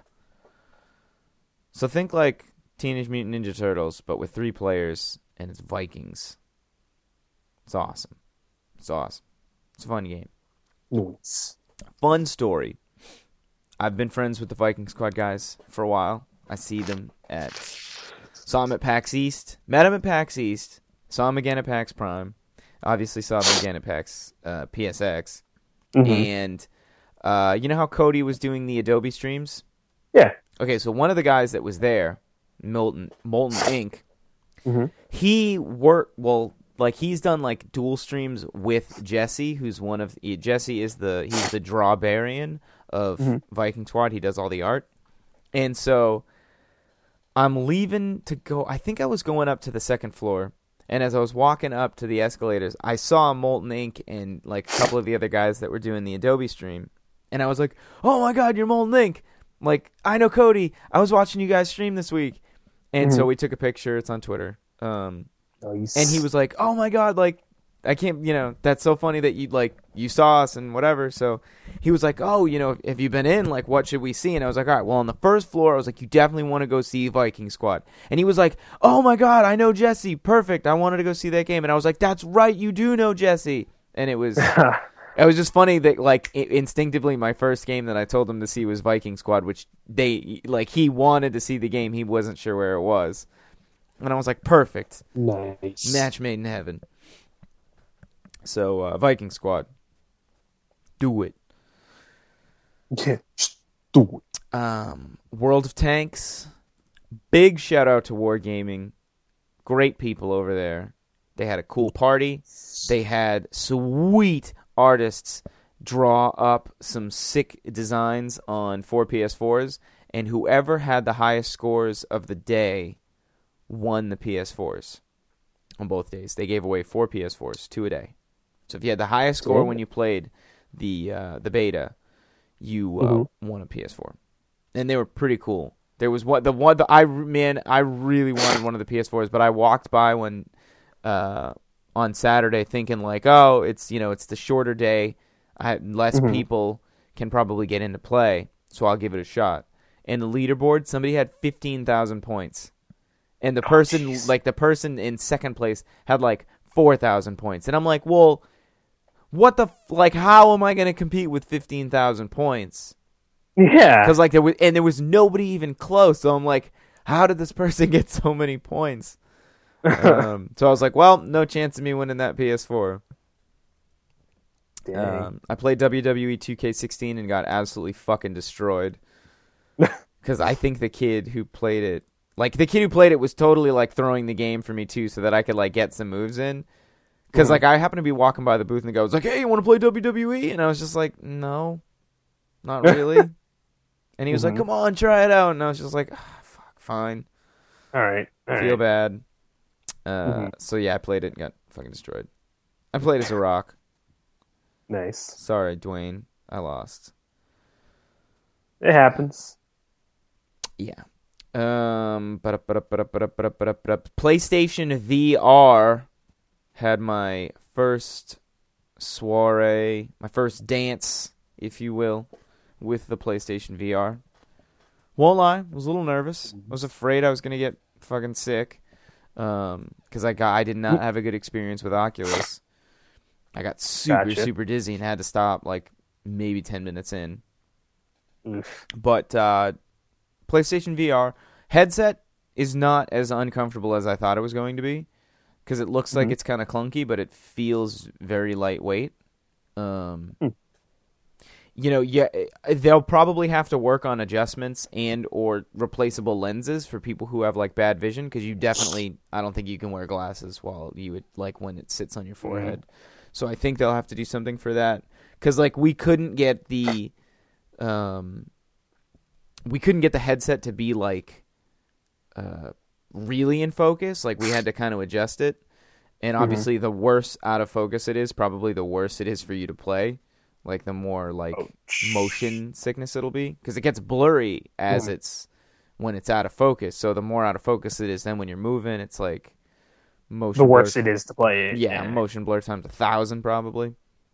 So think like Teenage Mutant Ninja Turtles, but with three players, and it's Vikings. It's awesome. It's awesome. It's a fun game.
Noise.
Fun story. I've been friends with the Viking Squad guys for a while. I see them at... Saw him at PAX East. Met him at PAX East. Saw him again at PAX Prime. Obviously saw him again at PAX uh, P S X.
Mm-hmm.
And uh, you know how Cody was doing the Adobe streams?
Yeah.
Okay, so one of the guys that was there, Molten Molten Incorporated,
Mm-hmm.
he worked, well, like he's done like dual streams with Jesse, who's one of, Jesse is the, he's the drawbarian of
Mm-hmm.
Viking Squad. He does all the art. And so I'm leaving to go, I think I was going up to the second floor. And as I was walking up to the escalators, I saw Molten Ink and like a couple of the other guys that were doing the Adobe stream. And I was like, oh my God, you're Molten Ink. Like, I know Cody. I was watching you guys stream this week. And
Mhm.
so we took a picture. It's on Twitter. Um,
Nice.
and he was like, oh my God, like, I can't, you know, that's so funny that you, like, you saw us and whatever. So he was like, oh, you know, have you been in? Like, what should we see? And I was like, all right, well, on the first floor, I was like, you definitely want to go see Viking Squad. And he was like, oh my God, I know Jesse. Perfect. I wanted to go see that game. And I was like, that's right, you do know Jesse. And it was... It was just funny that, like, i- instinctively, my first game that I told him to see was Viking Squad, which they, like, he wanted to see the game. He wasn't sure where it was. And I was like, perfect.
Nice.
Match made in heaven. So, uh, Viking Squad. Do it.
Yeah. Just do it.
Um, World of Tanks. Big shout out to Wargaming. Great people over there. They had a cool party. They had sweet artists draw up some sick designs on four P S fours, and whoever had the highest scores of the day won the P S fours on both days. They gave away four P S fours, two a day. So if you had the highest score when you played the uh, the beta, you uh, mm-hmm. won a P S four, and they were pretty cool. There was what the one the I man I really wanted one of the P S fours, but I walked by when uh, on Saturday thinking like, oh, it's you know it's the shorter day, I, less mm-hmm. people can probably get into play, so I'll give it a shot. And the leaderboard, somebody had fifteen thousand points, and the person oh, like the person in second place had like four thousand points, and I'm like, well. What the, f- like, how am I going to compete with fifteen thousand points?
Yeah.
Because, like, there was, and there was nobody even close. So I'm like, how did this person get so many points? um, so I was like, well, no chance of me winning that P S four. Um, I played W W E two K sixteen and got absolutely fucking destroyed. Because I think the kid who played it, like, the kid who played it was totally, like, throwing the game for me, too, so that I could, like, get some moves in. Because, mm-hmm. like, I happened to be walking by the booth, and the guy was like, hey, you want to play W W E? And I was just like, no, not really. And he was mm-hmm. like, come on, try it out. And I was just like, oh, fuck, fine.
All right. All
Feel
right.
bad. Uh,
mm-hmm.
So, yeah, I played it and got fucking destroyed. I played as a rock.
Nice.
Sorry, Dwayne. I lost.
It happens.
Yeah. Um, PlayStation V R had my first soiree, my first dance, if you will, with the PlayStation V R. Won't lie, I was a little nervous. I was afraid I was going to get fucking sick um, because I got I did not have a good experience with Oculus. I got super, gotcha. super dizzy and had to stop like maybe ten minutes in.
Oof.
But uh, PlayStation V R headset is not as uncomfortable as I thought it was going to be. Because it looks mm-hmm. like it's kind of clunky, but it feels very lightweight. Um, mm. You know, yeah, they'll probably have to work on adjustments and or replaceable lenses for people who have like bad vision. Because you definitely, I don't think you can wear glasses while you would like when it sits on your forehead. Mm. So I think they'll have to do something for that. Because like we couldn't get the, um, we couldn't get the headset to be like, uh. really in focus. Like we had to kind of adjust it, and obviously mm-hmm. the worse out of focus it is, probably the worse it is for you to play. Like the more like oh. motion sickness it'll be, because it gets blurry as mm-hmm. it's when it's out of focus. So the more out of focus it is, then when you're moving, it's like motion.
The worse
blur.
it is to play it.
Yeah, yeah, motion blur times a thousand probably.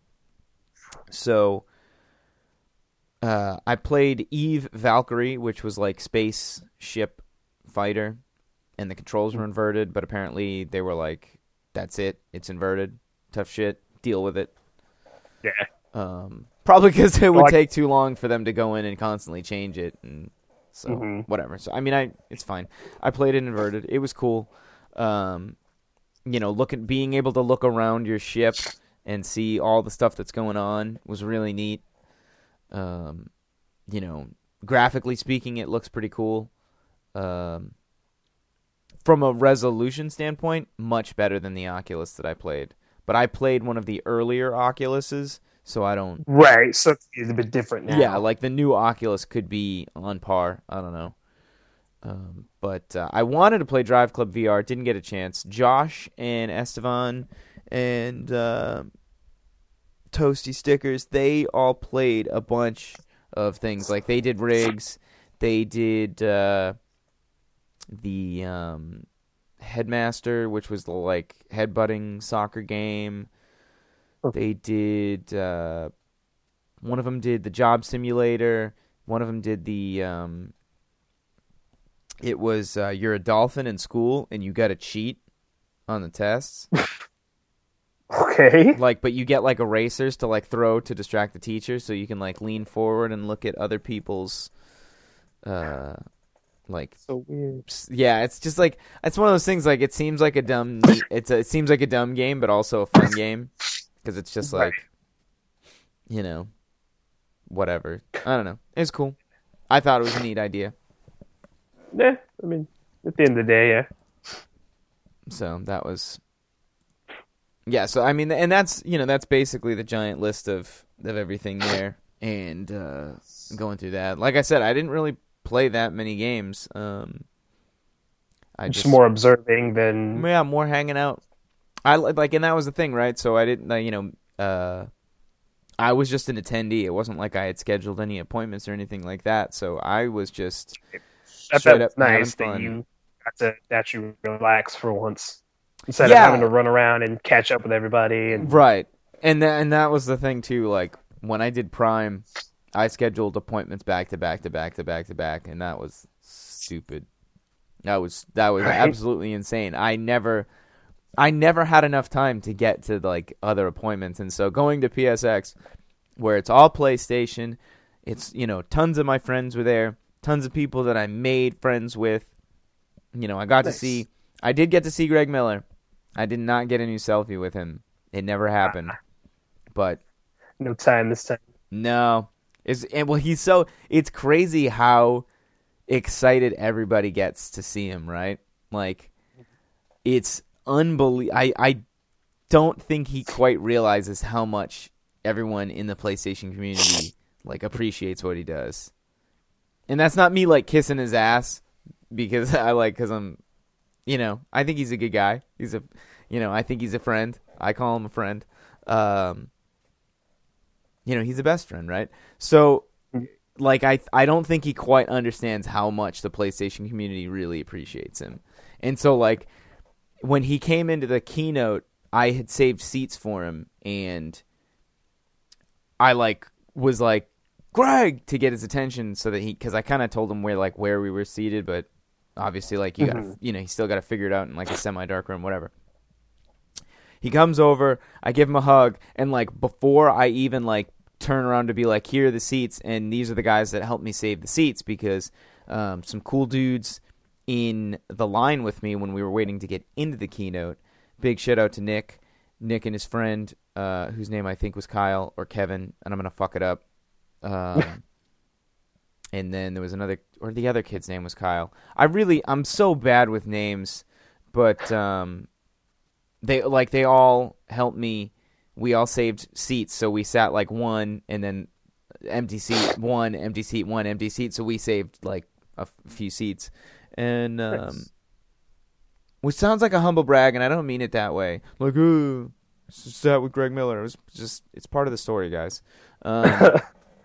So uh, I played Eve Valkyrie, which was like spaceship fighter. And the controls were inverted, but apparently they were like, that's it. It's inverted. Tough shit. Deal with it.
Yeah.
Um, probably because it would like, take too long for them to go in and constantly change it. And so, mm-hmm. whatever. So, I mean, I it's fine. I played it inverted. It was cool. Um, you know, looking, being able to look around your ship and see all the stuff that's going on was really neat. Um, you know, graphically speaking, it looks pretty cool. Um, From a resolution standpoint, much better than the Oculus that I played. But I played one of the earlier Oculuses, so I don't...
Right, so it's a bit different now.
Yeah, like the new Oculus could be on par. I don't know. Um, but uh, I wanted to play Drive Club V R, didn't get a chance. Josh and Estevan and uh, Toasty Stickers, they all played a bunch of things. Like they did rigs, they did... Uh, the um, Headmaster, which was the like headbutting soccer game. They did uh, one of them did the job simulator. One of them did the um, it was uh, you're a dolphin in school and you got to cheat on the tests.
Okay.
Like, but you get like erasers to like throw to distract the teacher, so you can like lean forward and look at other people's. Uh, Like
so weird.
Yeah, it's just like it's one of those things. Like it seems like a dumb. It's a, it seems like a dumb game, but also a fun game because it's just like, right. you know, whatever. I don't know. It's cool. I thought it was a neat idea.
Yeah, I mean, at the end of the day, yeah.
So that was yeah, so I mean, and that's you know that's basically the giant list of of everything there, and uh, going through that. Like I said, I didn't really play that many games. Um, I
Just
just
more observing than
yeah, more hanging out. I li- like, and that was the thing, right? So I didn't, uh, you know, uh, I was just an attendee. It wasn't like I had scheduled any appointments or anything like that. So I was just
I
straight
bet
up
it's nice
having
that
fun.
you got to that you relax for once instead
Yeah.
of having to run around and catch up with everybody. And
Right, and that and that was the thing too. Like when I did Prime, I scheduled appointments back to back to back to back to back, and that was stupid. That was that was
Right.
absolutely insane. I never, I never had enough time to get to like other appointments, and so going to P S X, where it's all PlayStation, it's you know tons of my friends were there, tons of people that I made friends with. You know, I got
Nice.
to see, I did get to see Greg Miller. I did not get a new selfie with him. It never happened. But
no time this time.
no, is and well, he's so it's crazy how excited everybody gets to see him, right? Like, it's unbelievable. I I don't think he quite realizes how much everyone in the PlayStation community like appreciates what he does. And that's not me like kissing his ass because I like because I'm, you know, I think he's a good guy. He's a, you know, I think he's a friend. I call him a friend. Um, you know, he's a best friend, right? So, like, I I don't think he quite understands how much the PlayStation community really appreciates him. And so, like, when he came into the keynote, I had saved seats for him, and I, like, was like, Greg, to get his attention so that he, because I kind of told him where, like, where we were seated, but obviously, like, you
Mhm.
gotta, you know, he still got to figure it out in, like, a semi-dark room, whatever. He comes over, I give him a hug, and, like, before I even, like, turn around to be like, here are the seats, and these are the guys that helped me save the seats, because um, some cool dudes in the line with me when we were waiting to get into the keynote. Big shout out to Nick. Nick and his friend, uh, whose name I think was Kyle or Kevin, and I'm going to fuck it up. Um, and then there was another, or the other kid's name was Kyle. I really, I'm so bad with names, but um, they like they all helped me. We all saved seats, so we sat like one, and then empty seat, one, empty seat, one, empty seat. So we saved like a f- few seats, and um,
Nice.
which sounds like a humble brag, and I don't mean it that way. Like, ooh, sat with Greg Miller. It was just, it's part of the story, guys. Um,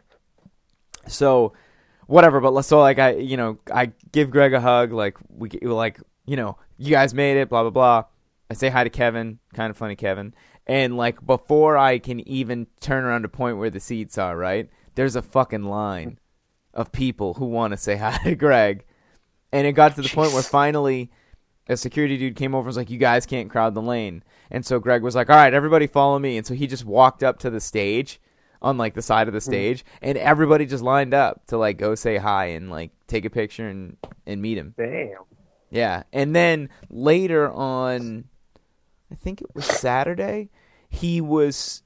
so, whatever. But let's so like I, you know, I give Greg a hug. Like we, like you know, you guys made it. Blah blah blah. I say hi to Kevin. Kind of funny, Kevin. And, like, before I can even turn around to point where the seats are, right, there's a fucking line of people who want to say hi to Greg. And it got to the point where finally a security dude came over and was like, you guys can't crowd the lane. And so Greg was like, all right, everybody follow me. And so he just walked up to the stage on, like, the side of the stage. And everybody just lined up to, like, go say hi and, like, take a picture and, and meet him.
Damn.
Yeah. And then later on, I think it was Saturday, he was,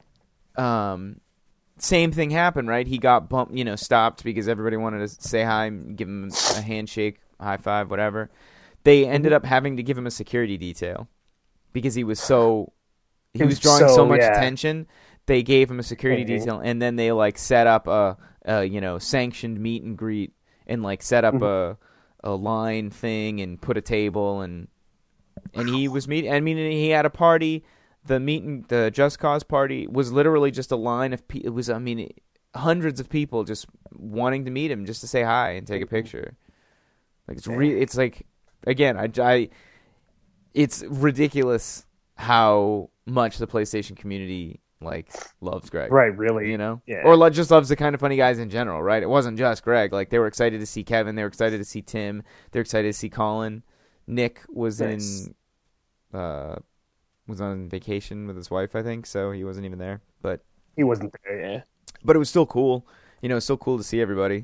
um, same thing happened, right? He got bumped, you know, stopped because everybody wanted to say hi, give him a handshake, high five, whatever. They ended up having to give him a security detail because he was so, he was drawing so,
So,
much
yeah.
attention. They gave him a security
Mhm.
detail, and then they, like, set up a, a, you know, sanctioned meet and greet and, like, set up a, a line thing and put a table and, And he was meet. I mean, he had a party. The meet, and, the Just Cause party was literally just a line of. Pe- it was, I mean, hundreds of people just wanting to meet him, just to say hi and take a picture. Like it's re- It's like, again, I, I, it's ridiculous how much the PlayStation community like loves Greg.
Right, really.
You know,
Yeah.
or lo- just loves the kind of funny guys in general, right? It wasn't just Greg. Like they were excited to see Kevin. They were excited to see Tim. They're excited to see Colin. Nick was
Nice.
in, uh, was on vacation with his wife, I think, so he wasn't even there. But
He wasn't there, yeah.
but it was still cool. You know, it's still cool to see everybody.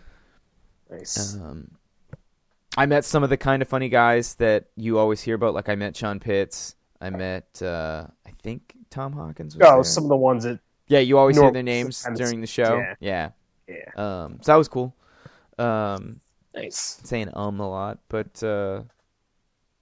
Nice.
Um, I met some of the kind of funny guys that you always hear about. Like I met Sean Pitts. I met, uh, I think Tom Hawkins was
Oh,
there.
some of the ones that
Yeah, you always hear
Norm-
their names
sometimes-
during the show.
yeah.
Yeah.
yeah.
Um, so that was cool. Um,
Nice.
saying um a lot, but uh,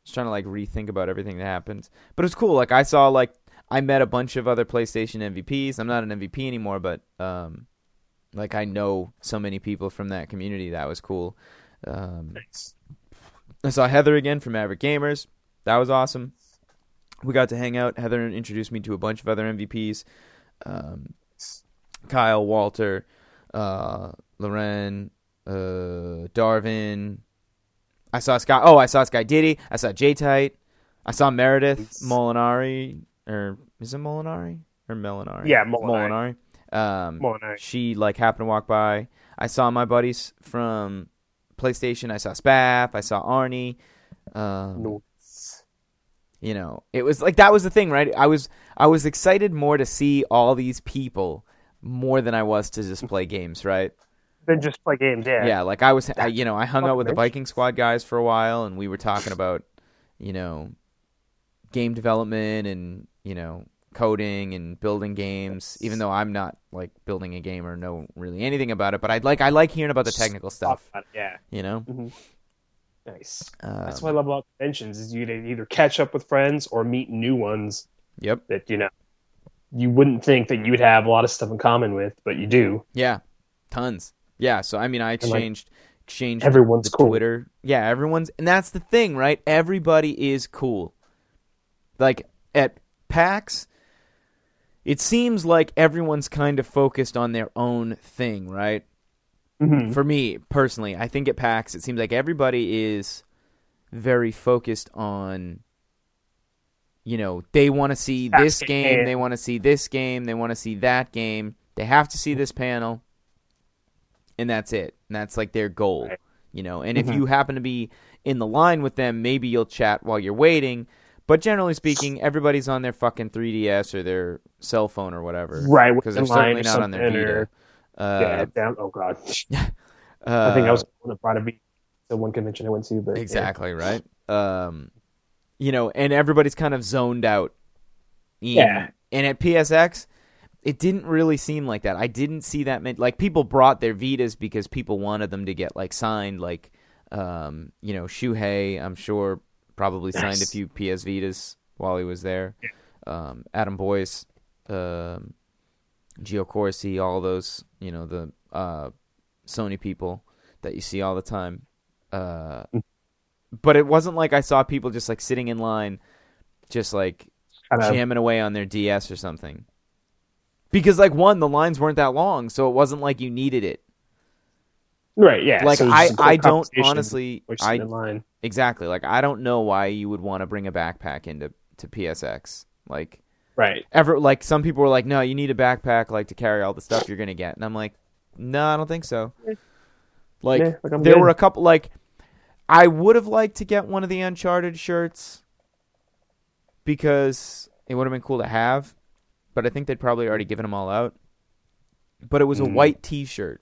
Just trying to like rethink about everything that happened. But it was cool. Like I saw like I met a bunch of other PlayStation M V Ps. I'm not an M V P anymore, but um, like I know so many people from that community. That was cool. Um,
Nice.
I saw Heather again from Maverick Gamers. That was awesome. We got to hang out. Heather introduced me to a bunch of other M V Ps. Um, Kyle, Walter, uh, Loren, uh, Darvin. I saw Sky. Oh, I saw Sky Diddy. I saw J-Tite. I saw Meredith Molinari. Or is it Molinari? Or Melinari?
Yeah, Molinari.
Molinari. Um,
Molinari.
She like happened to walk by. I saw my buddies from PlayStation. I saw Spaff. I saw Arnie. Um,
No.
You know, it was like that was the thing, right? I was I was excited more to see all these people more than I was to just play games, right?
Then just play games, yeah.
Yeah, like I was, I, you know, I hung out with the
Rich.
Viking Squad guys for a while, and we were talking about, you know, game development and you know coding and building games. Even though I'm not like building a game or know really anything about it, but I like I like hearing about the technical stuff.
Talk about it, yeah.
You know,
Mm-hmm. Nice.
um,
That's what I love about conventions is you either catch up with friends or meet new ones
Yep.
that you know you wouldn't think that you'd have a lot of stuff in common with, but you do.
Yeah, tons. Yeah, so I mean, I
like,
exchanged exchanged
everyone's
the
cool.
Twitter. Yeah, everyone's, and that's the thing, right? Everybody is cool. Like at PAX, it seems like everyone's kind of focused on their own thing, right?
Mm-hmm.
For me personally, I think at PAX it seems like everybody is very focused on, you know, they want to see this
PAX
game,
game.
they want to see this game, they want to see that game, they have to see this panel, and that's it. And that's like their goal,
Right.
you know. And
Mhm.
if you happen to be in the line with them, maybe you'll chat while you're waiting. But generally speaking, everybody's on their fucking three D S or their cell phone or whatever.
Right,
Because they're
in line
certainly
or
not on their
something,
Vita.
or-
Uh,
yeah, down. Oh god,
uh,
I think I was the one that brought a beat the one convention I went to, but yeah.
Exactly, right? Um, you know, and everybody's kind of zoned out. In,
Yeah.
And at P S X, it didn't really seem like that. I didn't see that many. Like, people brought their Vitas because people wanted them to get, like, signed. Like, um, you know, Shuhei, I'm sure, probably signed
Nice.
a few P S Vitas while he was there.
Yeah.
Um, Adam Boyce, um, Gio Corsi, all those, you know, the uh, Sony people that you see all the time. Uh, but it wasn't like I saw people just like sitting in line, just like
Kind of,
jamming away on their D S or something. Because like one, the lines weren't that long, so it wasn't like you needed it.
right, yeah.
Like
so it's
I,
just a quick
I don't
conversation
honestly,
while you're sitting
I
in line.
exactly like I don't know why you would want to bring a backpack into to P S X. Like
Right.
ever, like some people were like, no, you need a backpack like to carry all the stuff you're gonna get, and I'm like, no, I don't think so. Like
Yeah, like, I'm
there
good.
were a couple like. I would have liked to get one of the Uncharted shirts because it would have been cool to have, but I think they'd probably already given them all out. But it was a
Mm.
white T-shirt.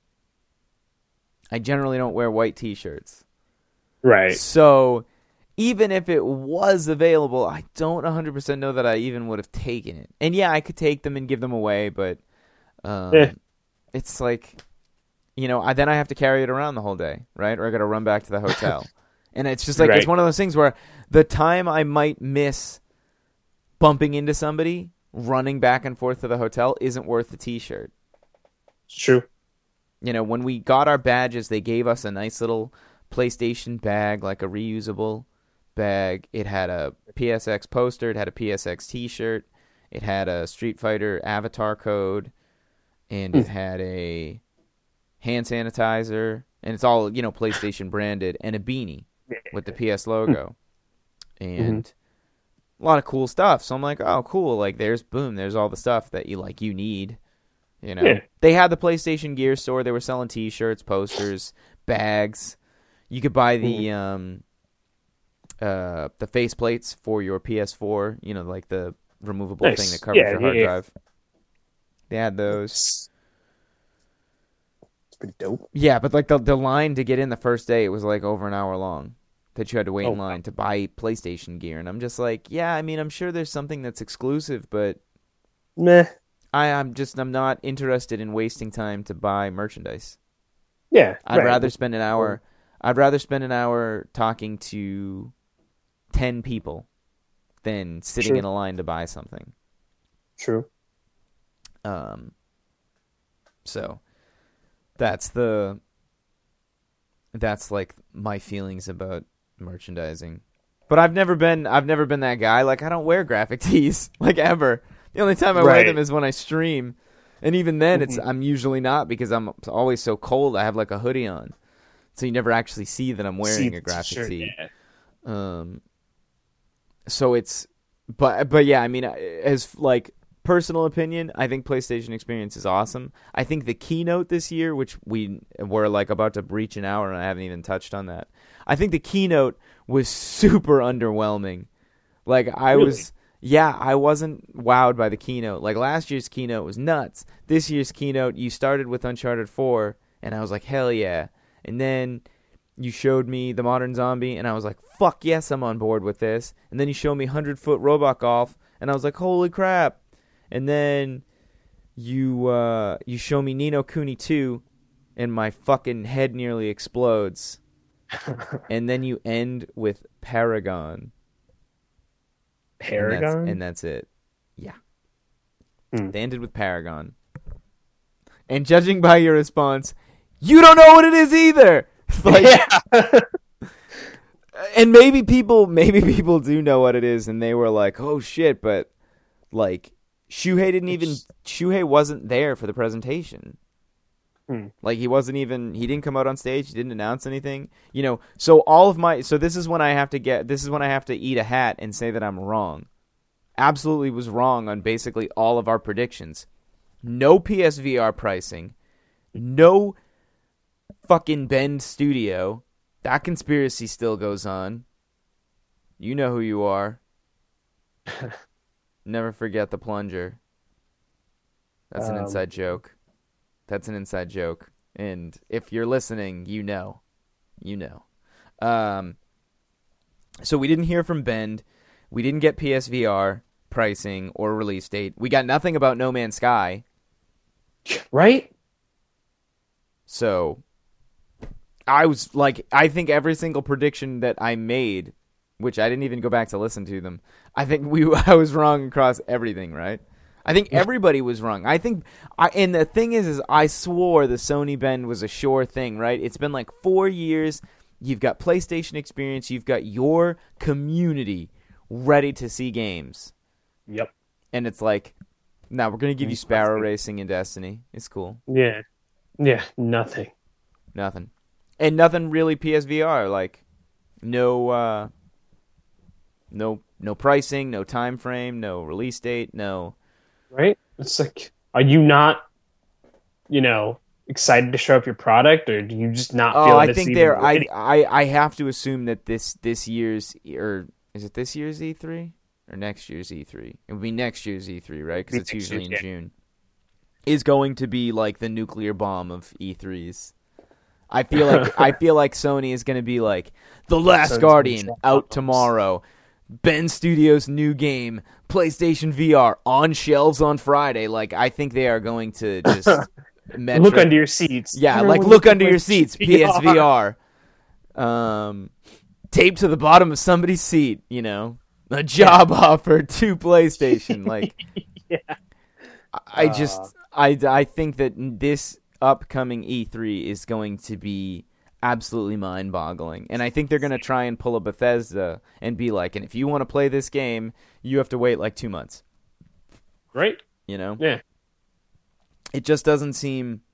I generally don't wear white T-shirts.
Right.
So even if it was available, I don't one hundred percent know that I even would have taken it. And yeah, I could take them and give them away, but um,
Eh.
it's like... You know, I, then I have to carry it around the whole day, right? Or I got to run back to the hotel. And it's just like,
Right.
it's one of those things where the time I might miss bumping into somebody, running back and forth to the hotel isn't worth the T-shirt.
It's true.
You know, when we got our badges, they gave us a nice little PlayStation bag, like a reusable bag. It had a P S X poster. It had a P S X T-shirt. It had a Street Fighter avatar code. And it had a... hand sanitizer, and it's all, you know, PlayStation branded, and a beanie with the P S logo. And mm-hmm. a lot of cool stuff. So I'm like, oh, cool. Like, there's, boom, there's all the stuff that you, like, you need. You know?
Yeah.
They had the PlayStation Gear store. They were selling T-shirts, posters, bags. You could buy the, mm-hmm. um, uh, the face plates for your P S four, you know, like the removable
nice.
thing that covers
yeah,
your
yeah,
hard
yeah.
drive. They had those.
Pretty dope.
Yeah, but like the the line to get in the first day, it was like over an hour long that you had to wait
oh.
in line to buy PlayStation gear, and I'm just like, yeah, I mean, I'm sure there's something that's exclusive, but
meh.
I I'm just I'm not interested in wasting time to buy merchandise.
Yeah,
I'd
right.
rather spend an hour. I'd rather spend an hour talking to ten people than sitting
True.
in a line to buy something.
True.
Um. So that's the that's like my feelings about merchandising. But I've never been I've never been that guy. Like I don't wear graphic tees like ever. The only time I wear
Right.
them is when I stream. And even then
Mhm.
it's I'm usually not because I'm always so cold. I have like a hoodie on. So you never actually see that I'm wearing
See
a graphic
t-shirt,
tee.
yeah.
Um so it's but but yeah, I mean as like personal opinion, I think PlayStation Experience is awesome. I think the keynote this year, which we were like about to breach an hour and I haven't even touched on that. I think the keynote was super underwhelming. Like I
Really?
was yeah, I wasn't wowed by the keynote. Like last year's keynote was nuts. This year's keynote, you started with Uncharted four and I was like, "Hell yeah." And then you showed me the Modern Zombie and I was like, "Fuck yes, I'm on board with this." And then you showed me one hundred foot Robot Golf and I was like, "Holy crap." And then you uh, you show me Ni no Kuni two, and my fucking head nearly explodes. And then you end with Paragon.
Paragon?
And that's, and that's it. Yeah.
Hmm.
They ended with Paragon. And judging by your response, you don't know what it is either. Like,
yeah.
and maybe people, maybe people do know what it is, and they were like, "Oh shit!" But like, Shuhei didn't even. Shuhei wasn't there for the presentation.
Hmm.
Like he wasn't even. He didn't come out on stage. He didn't announce anything. You know. So all of my. So this is when I have to get. This is when I have to eat a hat and say that I'm wrong. Absolutely was wrong on basically all of our predictions. No P S V R pricing. No fucking Bend Studio. That conspiracy still goes on. You know who you are. Never forget the plunger. That's an
Um,
inside joke. That's an inside joke. And if you're listening, you know. You know. Um, so we didn't hear from Bend. We didn't get P S V R pricing or release date. We got nothing about No Man's Sky.
Right?
So I was like, I think every single prediction that I made, which I didn't even go back to listen to them, I think we I was wrong across everything, right? I think everybody was wrong. I think, I and the thing is, is I swore the Sony Bend was a sure thing, right? It's been like four years. You've got PlayStation Experience. You've got your community ready to see games.
Yep.
And it's like, now we're going to give you Sparrow Racing and Destiny. It's cool.
Yeah. Yeah. Nothing.
Nothing. And nothing really P S V R. Like, no, uh, no, no pricing, no time frame, no release date, no.
Right? It's like, are you not, you know, excited to show up your product, or do you just not feel
Oh,
that
I
it's
think
even
they're. I,
ready?
I, I have to assume that this this year's or is it this year's E three or next year's E three? It would be next year's E three, right? Because
Be
it's
next
usually
year's,
in
yeah.
June. Is going to be like the nuclear bomb of E threes. I feel like I feel like Sony is going to be like The Last
Sony's
Guardian
gonna drop
out
bombs.
tomorrow. Ben Studios' new game, PlayStation V R on shelves on Friday. Like I think they are going to just metric-
Look under your seats.
Yeah,
Everyone
like look
at
under your seats. P S V R, um, taped to the bottom of somebody's seat. You know, a job offer to PlayStation. Like,
Yeah.
I I
Uh.
just I I think that this upcoming E three is going to be absolutely mind-boggling, and I think they're going to try and pull a Bethesda and be like, and if you want to play this game, you have to wait like two months.
Right?
You know,
Yeah.
it just doesn't seem.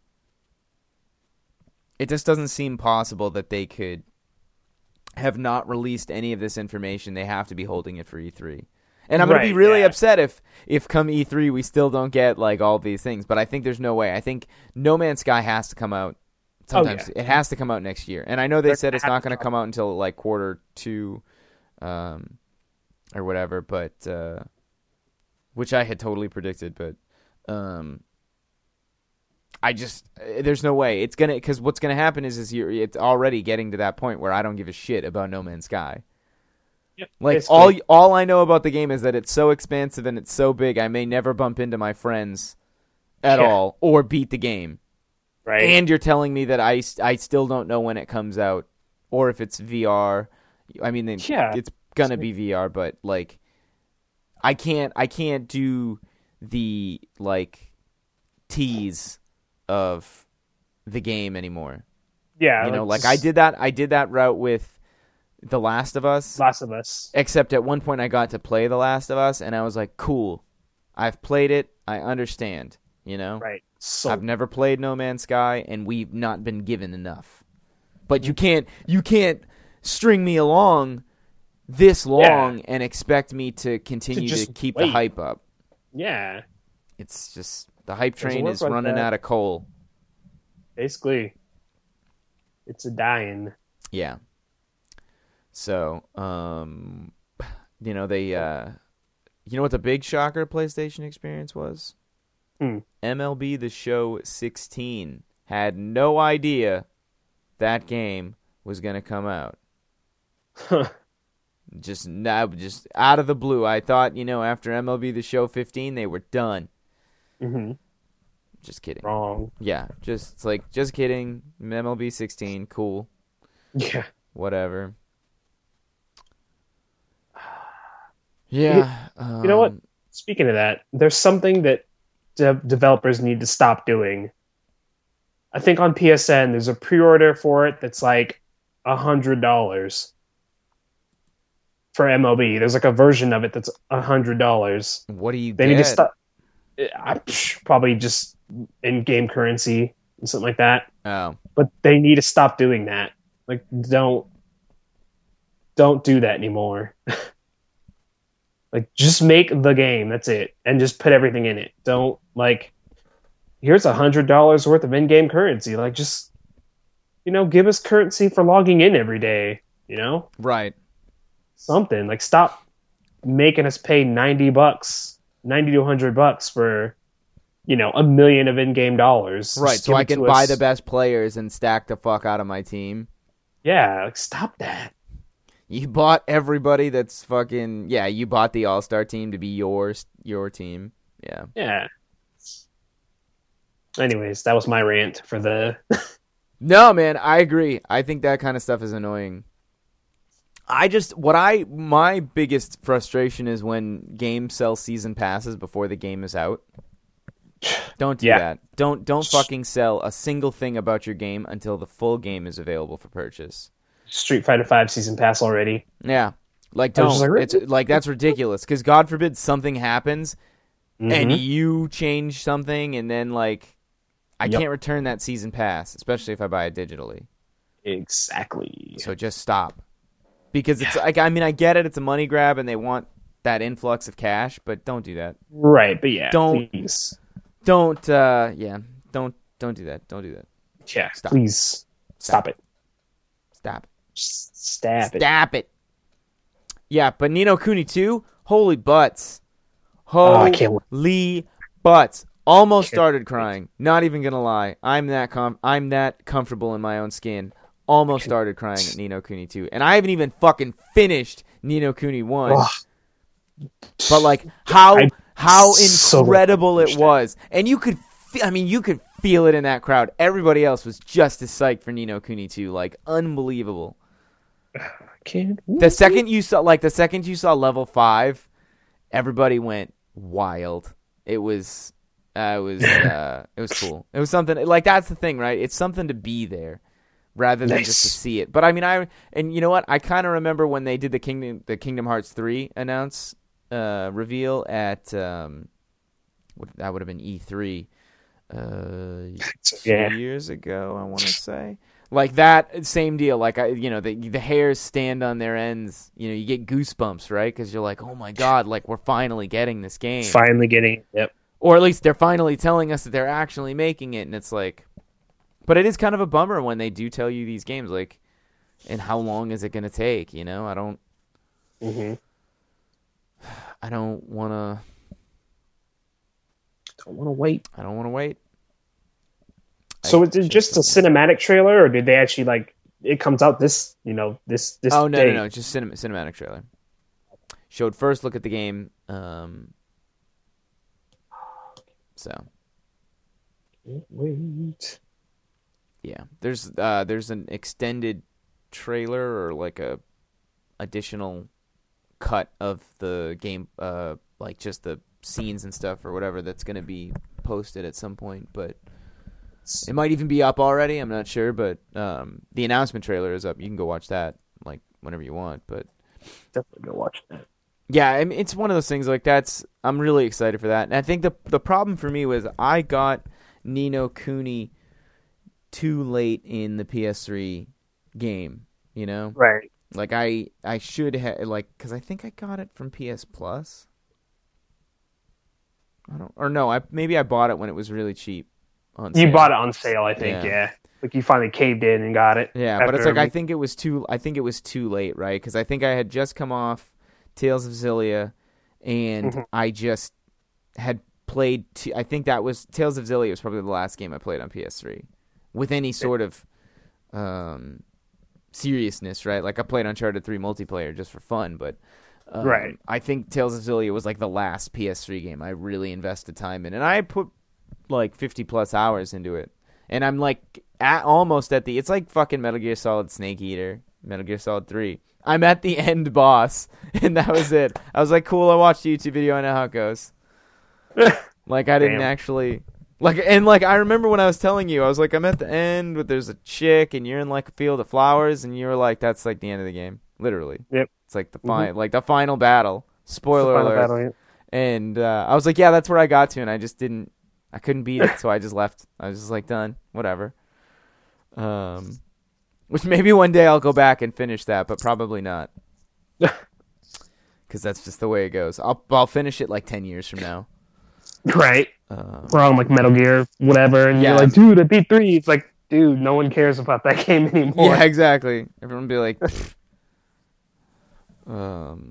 It just doesn't seem possible that they could have not released any of this information. They have to be holding it for E three. And I'm going to be
Right,
really
yeah.
upset if, if come E three we still don't get like all these things. But I think there's no way. I think No Man's Sky has to come out. Sometimes
Oh, yeah.
it has to come out next year. And I know they
They're
said
gonna
it's
have
not
to
going to
come
come out until like quarter two, um, or whatever. But uh, which I had totally predicted. But um, I just there's no way it's gonna because what's gonna happen is is you're it's already getting to that point where I don't give a shit about No Man's Sky.
Yep,
Like
basically.
all all I know about the game is that it's so expansive and it's so big. I may never bump into my friends at
Yeah.
all or beat the game.
Right.
And you're telling me that I, I still don't know when it comes out or if it's V R. I mean, they,
Yeah.
it's gonna be V R, but like, I can't I can't do the like tease of the game anymore.
Yeah,
you know,
like,
like I did that. I did that route with The Last of Us.
Last of Us.
Except at one point, I got to play The Last of Us, and I was like, "Cool, I've played it. I understand." You know,
Right. So
I've never played No Man's Sky, and we've not been given enough. But you can't you can't string me along this long
Yeah.
and expect me to continue
To
to,
just
keep the
wait.
hype up.
yeah,
It's just the hype
Doesn't
train
work
is
like
running
that.
out of coal.
basically, it's a dying.
Yeah. So, um, you know they, uh, you know what the big shocker PlayStation experience was?
Hmm.
M L B The Show sixteen had no idea that game was gonna come out. Just now, just out of the blue. I thought, you know, after M L B The Show fifteen, they were done.
hmm
Just kidding.
Wrong.
Yeah, just it's like just kidding. M L B sixteen, cool,
Yeah.
whatever. Yeah, um,
You know what? Speaking of that, there's something that de- developers need to stop doing. I think on P S N there's a pre-order for it that's like a hundred dollars for M L B. There's like a version of it that's a hundred dollars.
What do you
They
get?
need to stop. I probably just in-game currency and something like that.
Oh,
But they need to stop doing that. Like, don't don't do that anymore. Like, just make the game. That's it, and just put everything in it. Don't like. Here's a hundred dollars worth of in-game currency. Like, just you know, give us currency for logging in every day. You know,
right.
something like stop making us pay ninety bucks, ninety to hundred bucks for, you know, a million of in-game dollars.
Right,
Just
so
give
I
it
can
to
buy
us.
the best players and stack the fuck out of my team.
Yeah, like stop that.
You bought everybody that's fucking... Yeah, you bought the All-Star team to be yours, your team. Yeah.
Yeah. Anyways, that was my rant for the.
No, man, I agree. I think that kind of stuff is annoying. I just... What I... My biggest frustration is when games sell season passes before the game is out. Don't do
Yeah.
that. Don't don't fucking sell a single thing about your game until the full game is available for purchase.
Street Fighter Five season pass already.
Yeah, like
I
don't.
was just like,
it's like that's ridiculous. Because God forbid something happens and
Mhm.
you change something, and then like I
Yep.
can't return that season pass, especially if I buy it digitally.
Exactly.
So just stop. Because it's like I mean I get it. It's a money grab, and they want that influx of cash, but don't do that.
Right, but yeah,
Don't-
please.
Don't. uh Yeah. Don't. Don't do that. Don't do that.
Yeah,
Stop.
please stop it.
Stop.
Just stab it.
Stop it. Yeah, but Nino Kuni two, holy butts.
Oh, I
Holy
can't
butts. Almost
Can't
started crying. Not even gonna lie. I'm that com- I'm that comfortable in my own skin. Almost started crying at Nino Kuni two. And I haven't even fucking finished Nino Kuni one.
Ugh.
But like how
I-
how
so
incredible it
understand.
was. And you could fe- I mean you could feel it in that crowd. Everybody else was just as psyched for Nino Kuni two. Like unbelievable.
I can't.
The second you saw, like the second you saw level five, everybody went wild. It was, uh, it was, uh, it was cool. It was something like that's the thing, right? It's something to be there rather than just to
Nice.
see it. But I mean, I and you know what? I kind of remember when they did the Kingdom, the Kingdom Hearts three announce uh, reveal at um, what, that would have been E three, uh, two
Yeah.
years ago. I want to say. Like that same deal. Like I, you know, the the hairs stand on their ends. You know, you get goosebumps, right? Because you're like, oh my god, like we're finally getting this game,
Finally getting. Yep.
or at least they're finally telling us that they're actually making it. And it's like, but it is kind of a bummer when they do tell you these games, like, and how long is it going to take? You know, I don't,
hmm
I don't want to,
Don't want to wait.
I don't want to wait.
So
I
is it just a cinematic trailer, or did they actually like? It comes out this, you know, this this.
Oh no,
day.
no, no! Just cinem- cinematic trailer. Showed first look at the game. Um, so
Can't wait.
yeah, there's uh, there's an extended trailer or like a additional cut of the game, uh, like just the scenes and stuff or whatever that's going to be posted at some point. But it might even be up already. I'm not sure, but um, the announcement trailer is up. You can go watch that like whenever you want. But
definitely go watch that.
Yeah, I mean, it's one of those things like that's. I'm really excited for that, and I think the the problem for me was I got Ni no Kuni too late in the P S three game. You know,
right?
Like I I should have like because I think I got it from P S Plus. I don't or no, I maybe I bought it when it was really cheap. On
you
sale.
bought it on sale, I think.
Yeah.
Yeah, like you finally caved in and got it.
Yeah, but it's like I think it was too. I think it was too late, right? Because I think I had just come off Tales of Xillia, and
mm-hmm.
I just had played. T- I think that was Tales of Xillia was probably the last game I played on P S three with any sort of um, seriousness, right? Like I played Uncharted three multiplayer just for fun, but um,
right.
I think Tales of Xillia was like the last P S three game I really invested time in, and I put like fifty plus hours into it, and I'm like at almost at the. It's like fucking Metal Gear Solid Snake Eater, Metal Gear Solid three. I'm at the end boss, and that was it. I was like, cool, I watched a YouTube video, I know how it goes. Like, I didn't
Damn.
actually... like, And, like, I remember when I was telling you, I was like, I'm at the end, but there's a chick, and you're in, like, a field of flowers, and you were like, that's, like, the end of the game. Literally.
Yep.
It's, like, the,
Mm-hmm.
fi- like, the final battle. Spoiler
final
alert.
battle, yeah.
And uh, I was like, yeah, that's where I got to, and I just didn't... I couldn't beat it, so I just left. I was just like, done. Whatever. Um... Which maybe one day I'll go back and finish that, but probably not. Because that's just the way it goes. I'll I'll finish it like ten years from now.
Right.
Um,
We're on like Metal Gear, whatever, and
Yeah.
you're like, dude, I beat three. It's like, dude, no one cares about that game anymore.
yeah, exactly. Everyone will be like, "Pfft." um,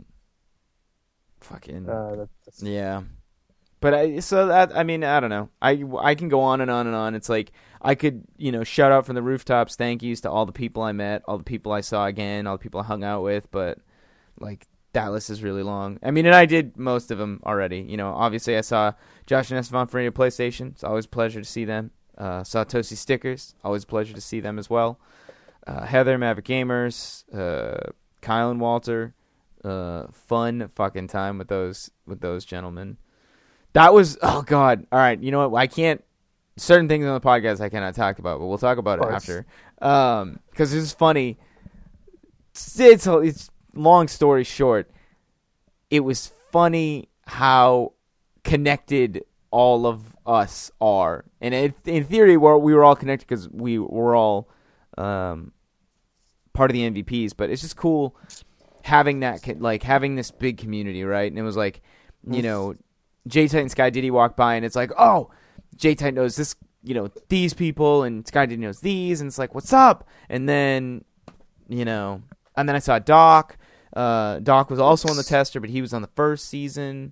fucking
Uh, that's, that's...
yeah. But I so that I mean I don't know. I I can go on and on and on. It's like I could you know shout out from the rooftops. Thank yous to all the people I met, all the people I saw again, all the people I hung out with. But like that list is really long. I mean, and I did most of them already. You know, obviously I saw Josh and Esteban from Radio PlayStation. It's always a pleasure to see them. Uh, saw Toasty Stickers. Always a pleasure to see them as well. Uh, Heather, Maverick Gamers, uh, Kyle and Walter. Uh, fun fucking time with those with those gentlemen. That was, oh, God. All right, you know what? I can't, certain things on the podcast I cannot talk about, but we'll talk about it after. Um, because it's funny. It's, it's, it's, long story short, it was funny how connected all of us are. And it, in theory, we're, we were all connected because we were all um, part of the M V Ps, but it's just cool having that, like, having this big community, right? And it was like, you know, J-Titan Sky Diddy walked by, and it's like, oh, J-Titan knows this, you know, these people, and Sky Diddy knows these, and it's like, what's up? And then, you know, and then I saw Doc. Uh, Doc was also on the tester, but he was on the first season.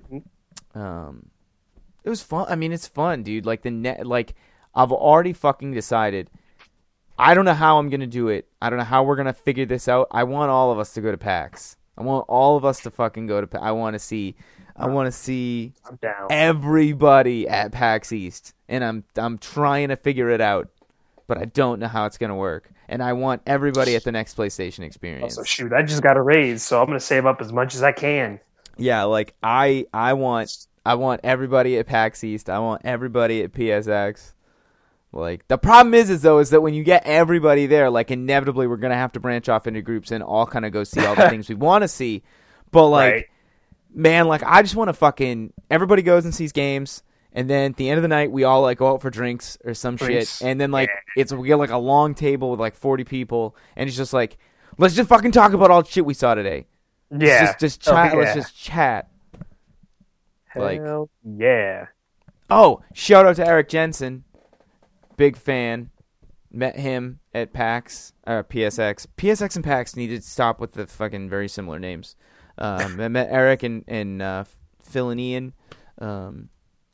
Um, it was fun. I mean, it's fun, dude. Like, the net, like, I've already fucking decided. I don't know how I'm going to do it. I don't know how we're going to figure this out. I want all of us to go to PAX. I want all of us to fucking go to PAX. I want to see... I want to see
I'm down.
everybody at PAX East, and I'm I'm trying to figure it out, but I don't know how it's going to work. And I want everybody at the next PlayStation Experience.
Also, shoot, I just got a raise, so I'm going to save up as much as I can.
Yeah, like I I want I want everybody at PAX East. I want everybody at P S X. Like the problem is, is though, is that when you get everybody there, like inevitably we're going to have to branch off into groups and all kind of go see all the things we want to see. But like.
Right.
Man, like, I just want to fucking... Everybody goes and sees games, and then at the end of the night, we all, like, go out for drinks or some
Drinks.
shit, and then, like,
Yeah.
it's we get, like, a long table with, like, forty people, and it's just, like, let's just fucking talk about all the shit we saw today.
Yeah.
Just, just chat.
Oh,
Let's
yeah.
just chat. Like-
Hell yeah.
Oh, shout out to Eric Jensen. Big fan. Met him at PAX, or P S X. P S X and PAX need to stop with the fucking very similar names. Um, I met Eric and, and uh, Phil and Ian. Um,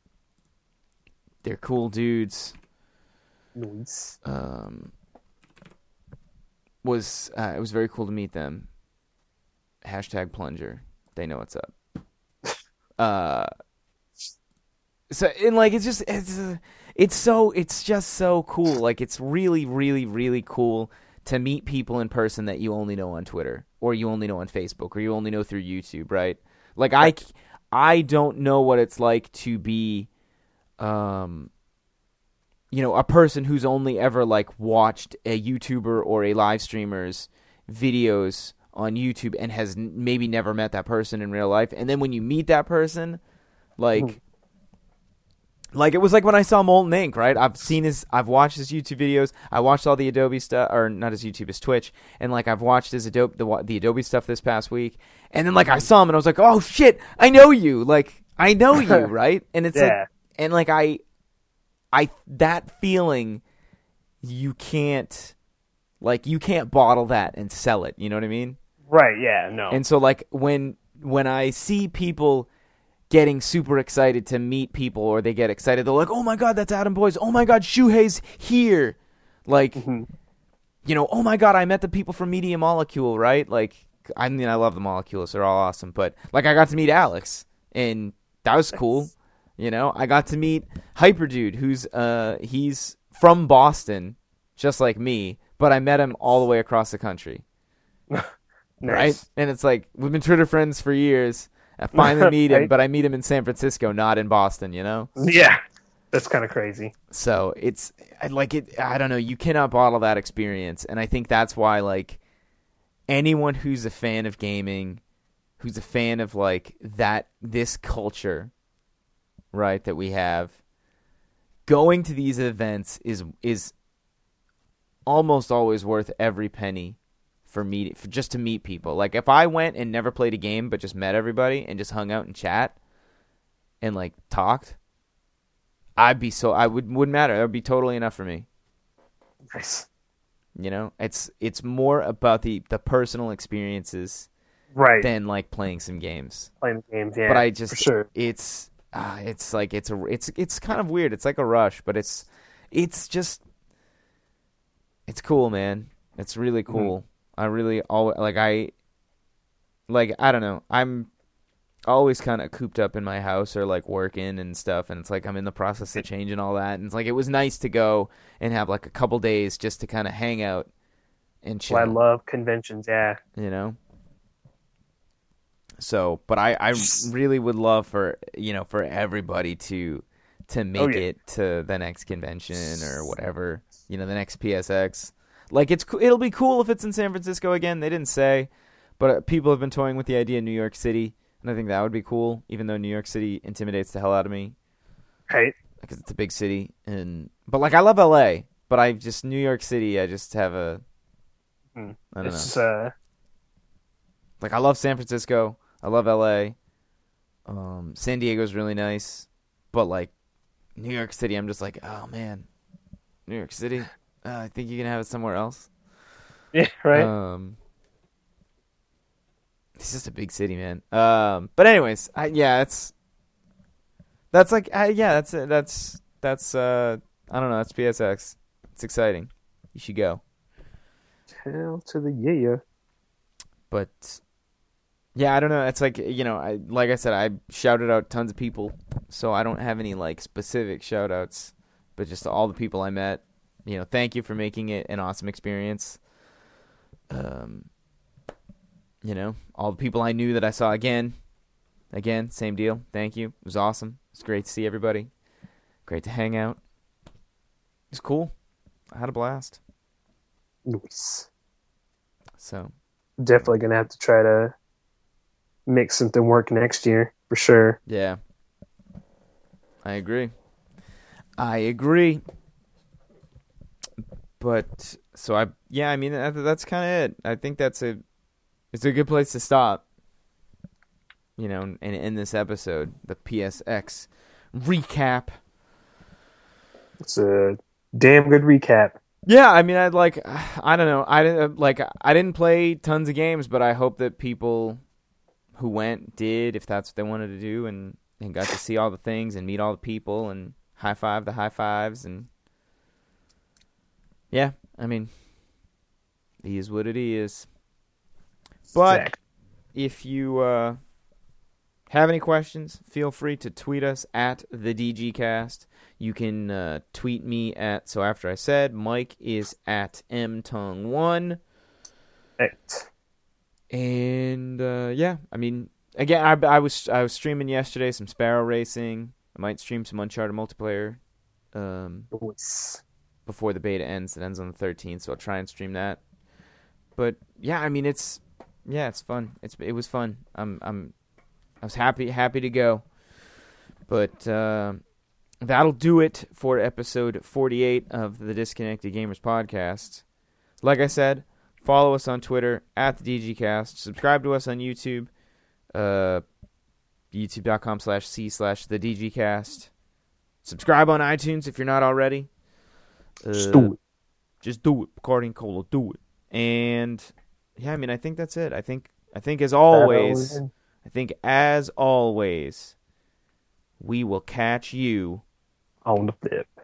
they're cool dudes.
Nice.
Um, was uh, it was very cool to meet them. Hashtag plunger. They know what's up. Uh, so and like it's just it's uh, it's so it's just so cool. Like it's really really really cool to meet people in person that you only know on Twitter or you only know on Facebook or you only know through YouTube, right? Like I, I don't know what it's like to be, um, you know, a person who's only ever like watched a YouTuber or a live streamer's videos on YouTube and has n- maybe never met that person in real life. And then when you meet that person, like, mm. like it was like when I saw Molten Ink, right? I've seen his, I've watched his YouTube videos. I watched all the Adobe stuff, or not his YouTube, his Twitch. And like, I've watched his Adobe, the, the Adobe stuff this past week. And then like, I saw him and I was like, oh shit, I know you. Like, I know you, right? And it's yeah. like, and like, I, I, that feeling, you can't, like, you can't bottle that and sell it. You know what I mean?
Right, yeah, no.
And so, like, when when I see people getting super excited to meet people or they get excited, they're like, oh, my God, that's Adam Boyes. Oh, my God, Shuhei's here. Like, mm-hmm. you know, oh, my God, I met the people from Media Molecule, right? Like, I mean, I love the Molecules. They're all awesome. But, like, I got to meet Alex, and that was cool. You know, I got to meet Hyperdude, who's, uh, he's from Boston, just like me, but I met him all the way across the country. Nice. Right? And it's like, we've been Twitter friends for years. I finally meet him, right? But I meet him in San Francisco, not in Boston, you know?
Yeah. That's kind of crazy.
So it's like, it. I don't know. You cannot bottle that experience. And I think that's why, like, anyone who's a fan of gaming, who's a fan of, like, that, this culture, right, that we have, going to these events is is almost always worth every penny. For me, for just to meet people. Like, if I went and never played a game but just met everybody and just hung out and chat and, like, talked, I'd be so... I would, wouldn't matter. That would be totally enough for me.
Nice.
You know? It's it's more about the, the personal experiences
right.
than, like, playing some games.
Playing games, yeah,
But I just...
for sure.
It's... Uh, it's like... It's a, it's it's kind of weird. It's like a rush, but it's... It's just... It's cool, man. It's really cool. Mm-hmm. I really always like I like I don't know. I'm always kind of cooped up in my house or like working and stuff, and it's like I'm in the process of changing all that. And it's like it was nice to go and have like a couple days just to kind of hang out and chill.
Well, I love conventions, yeah.
You know. So, but I I really would love for you know for everybody to to make oh, yeah. it to the next convention or whatever, you know, the next P S X. Like, it's it'll be cool if it's in San Francisco again. They didn't say, but people have been toying with the idea of New York City, and I think that would be cool, even though New York City intimidates the hell out of me.
Right.
Because it's a big city. and But, like, I love L A, but I just, New York City, I just have a,
mm.
I don't
it's,
know.
Uh...
Like, I love San Francisco. I love L A. Um, San Diego's really nice. But, like, New York City, I'm just like, oh, man. New York City? Uh, I think you can have it somewhere else.
Yeah, right.
Um, it's just a big city, man. Um, but anyways, I, yeah, it's that's like, I, yeah, that's that's that's uh, I don't know, that's P S X. It's exciting. You should go.
Hell to the yeah.
But yeah, I don't know. It's like, you know, I like I said, I shouted out tons of people, so I don't have any like specific shout outs, but just all the people I met. You know, thank you for making it an awesome experience. Um, you know, all the people I knew that I saw again, again, same deal. Thank you. It was awesome. It's great to see everybody. Great to hang out. It's cool. I had a blast.
Nice.
So
definitely gonna have to try to make something work next year for sure.
Yeah, I agree. I agree. But so I yeah I mean that, that's kind of it. I think that's a it's a good place to stop. You know, and in this episode, the P S X recap.
It's a damn good recap.
Yeah, I mean, I'd like I don't know, I didn't like I didn't play tons of games, but I hope that people who went did, if that's what they wanted to do, and and got to see all the things and meet all the people and high five the high fives and. Yeah, I mean, it is what it is. But Zach. if you uh, have any questions, feel free to tweet us at the D G Cast. You can uh, tweet me at So After I Said. Mike is at M Tongue one.
Right.
And uh, yeah, I mean, again, I, I was I was streaming yesterday some Sparrow Racing. I might stream some Uncharted multiplayer um,
Nice.
before the beta ends. It ends on the thirteenth, so I'll try and stream that. But yeah, I mean, it's yeah, it's fun. It's it was fun. I'm I'm I was happy happy to go. But uh, that'll do it for episode forty-eight of the Disconnected Gamers podcast. Like I said, follow us on Twitter at the DGCast. Subscribe to us on YouTube, uh, youtube.com slash C slash the DGCast. Subscribe on iTunes if you're not already. Uh,
Just do it.
Just do it. Bacardi and Cola, do it. And yeah, I mean, I think that's it. I think, I think as always, I think as always, we will catch you
On the flip.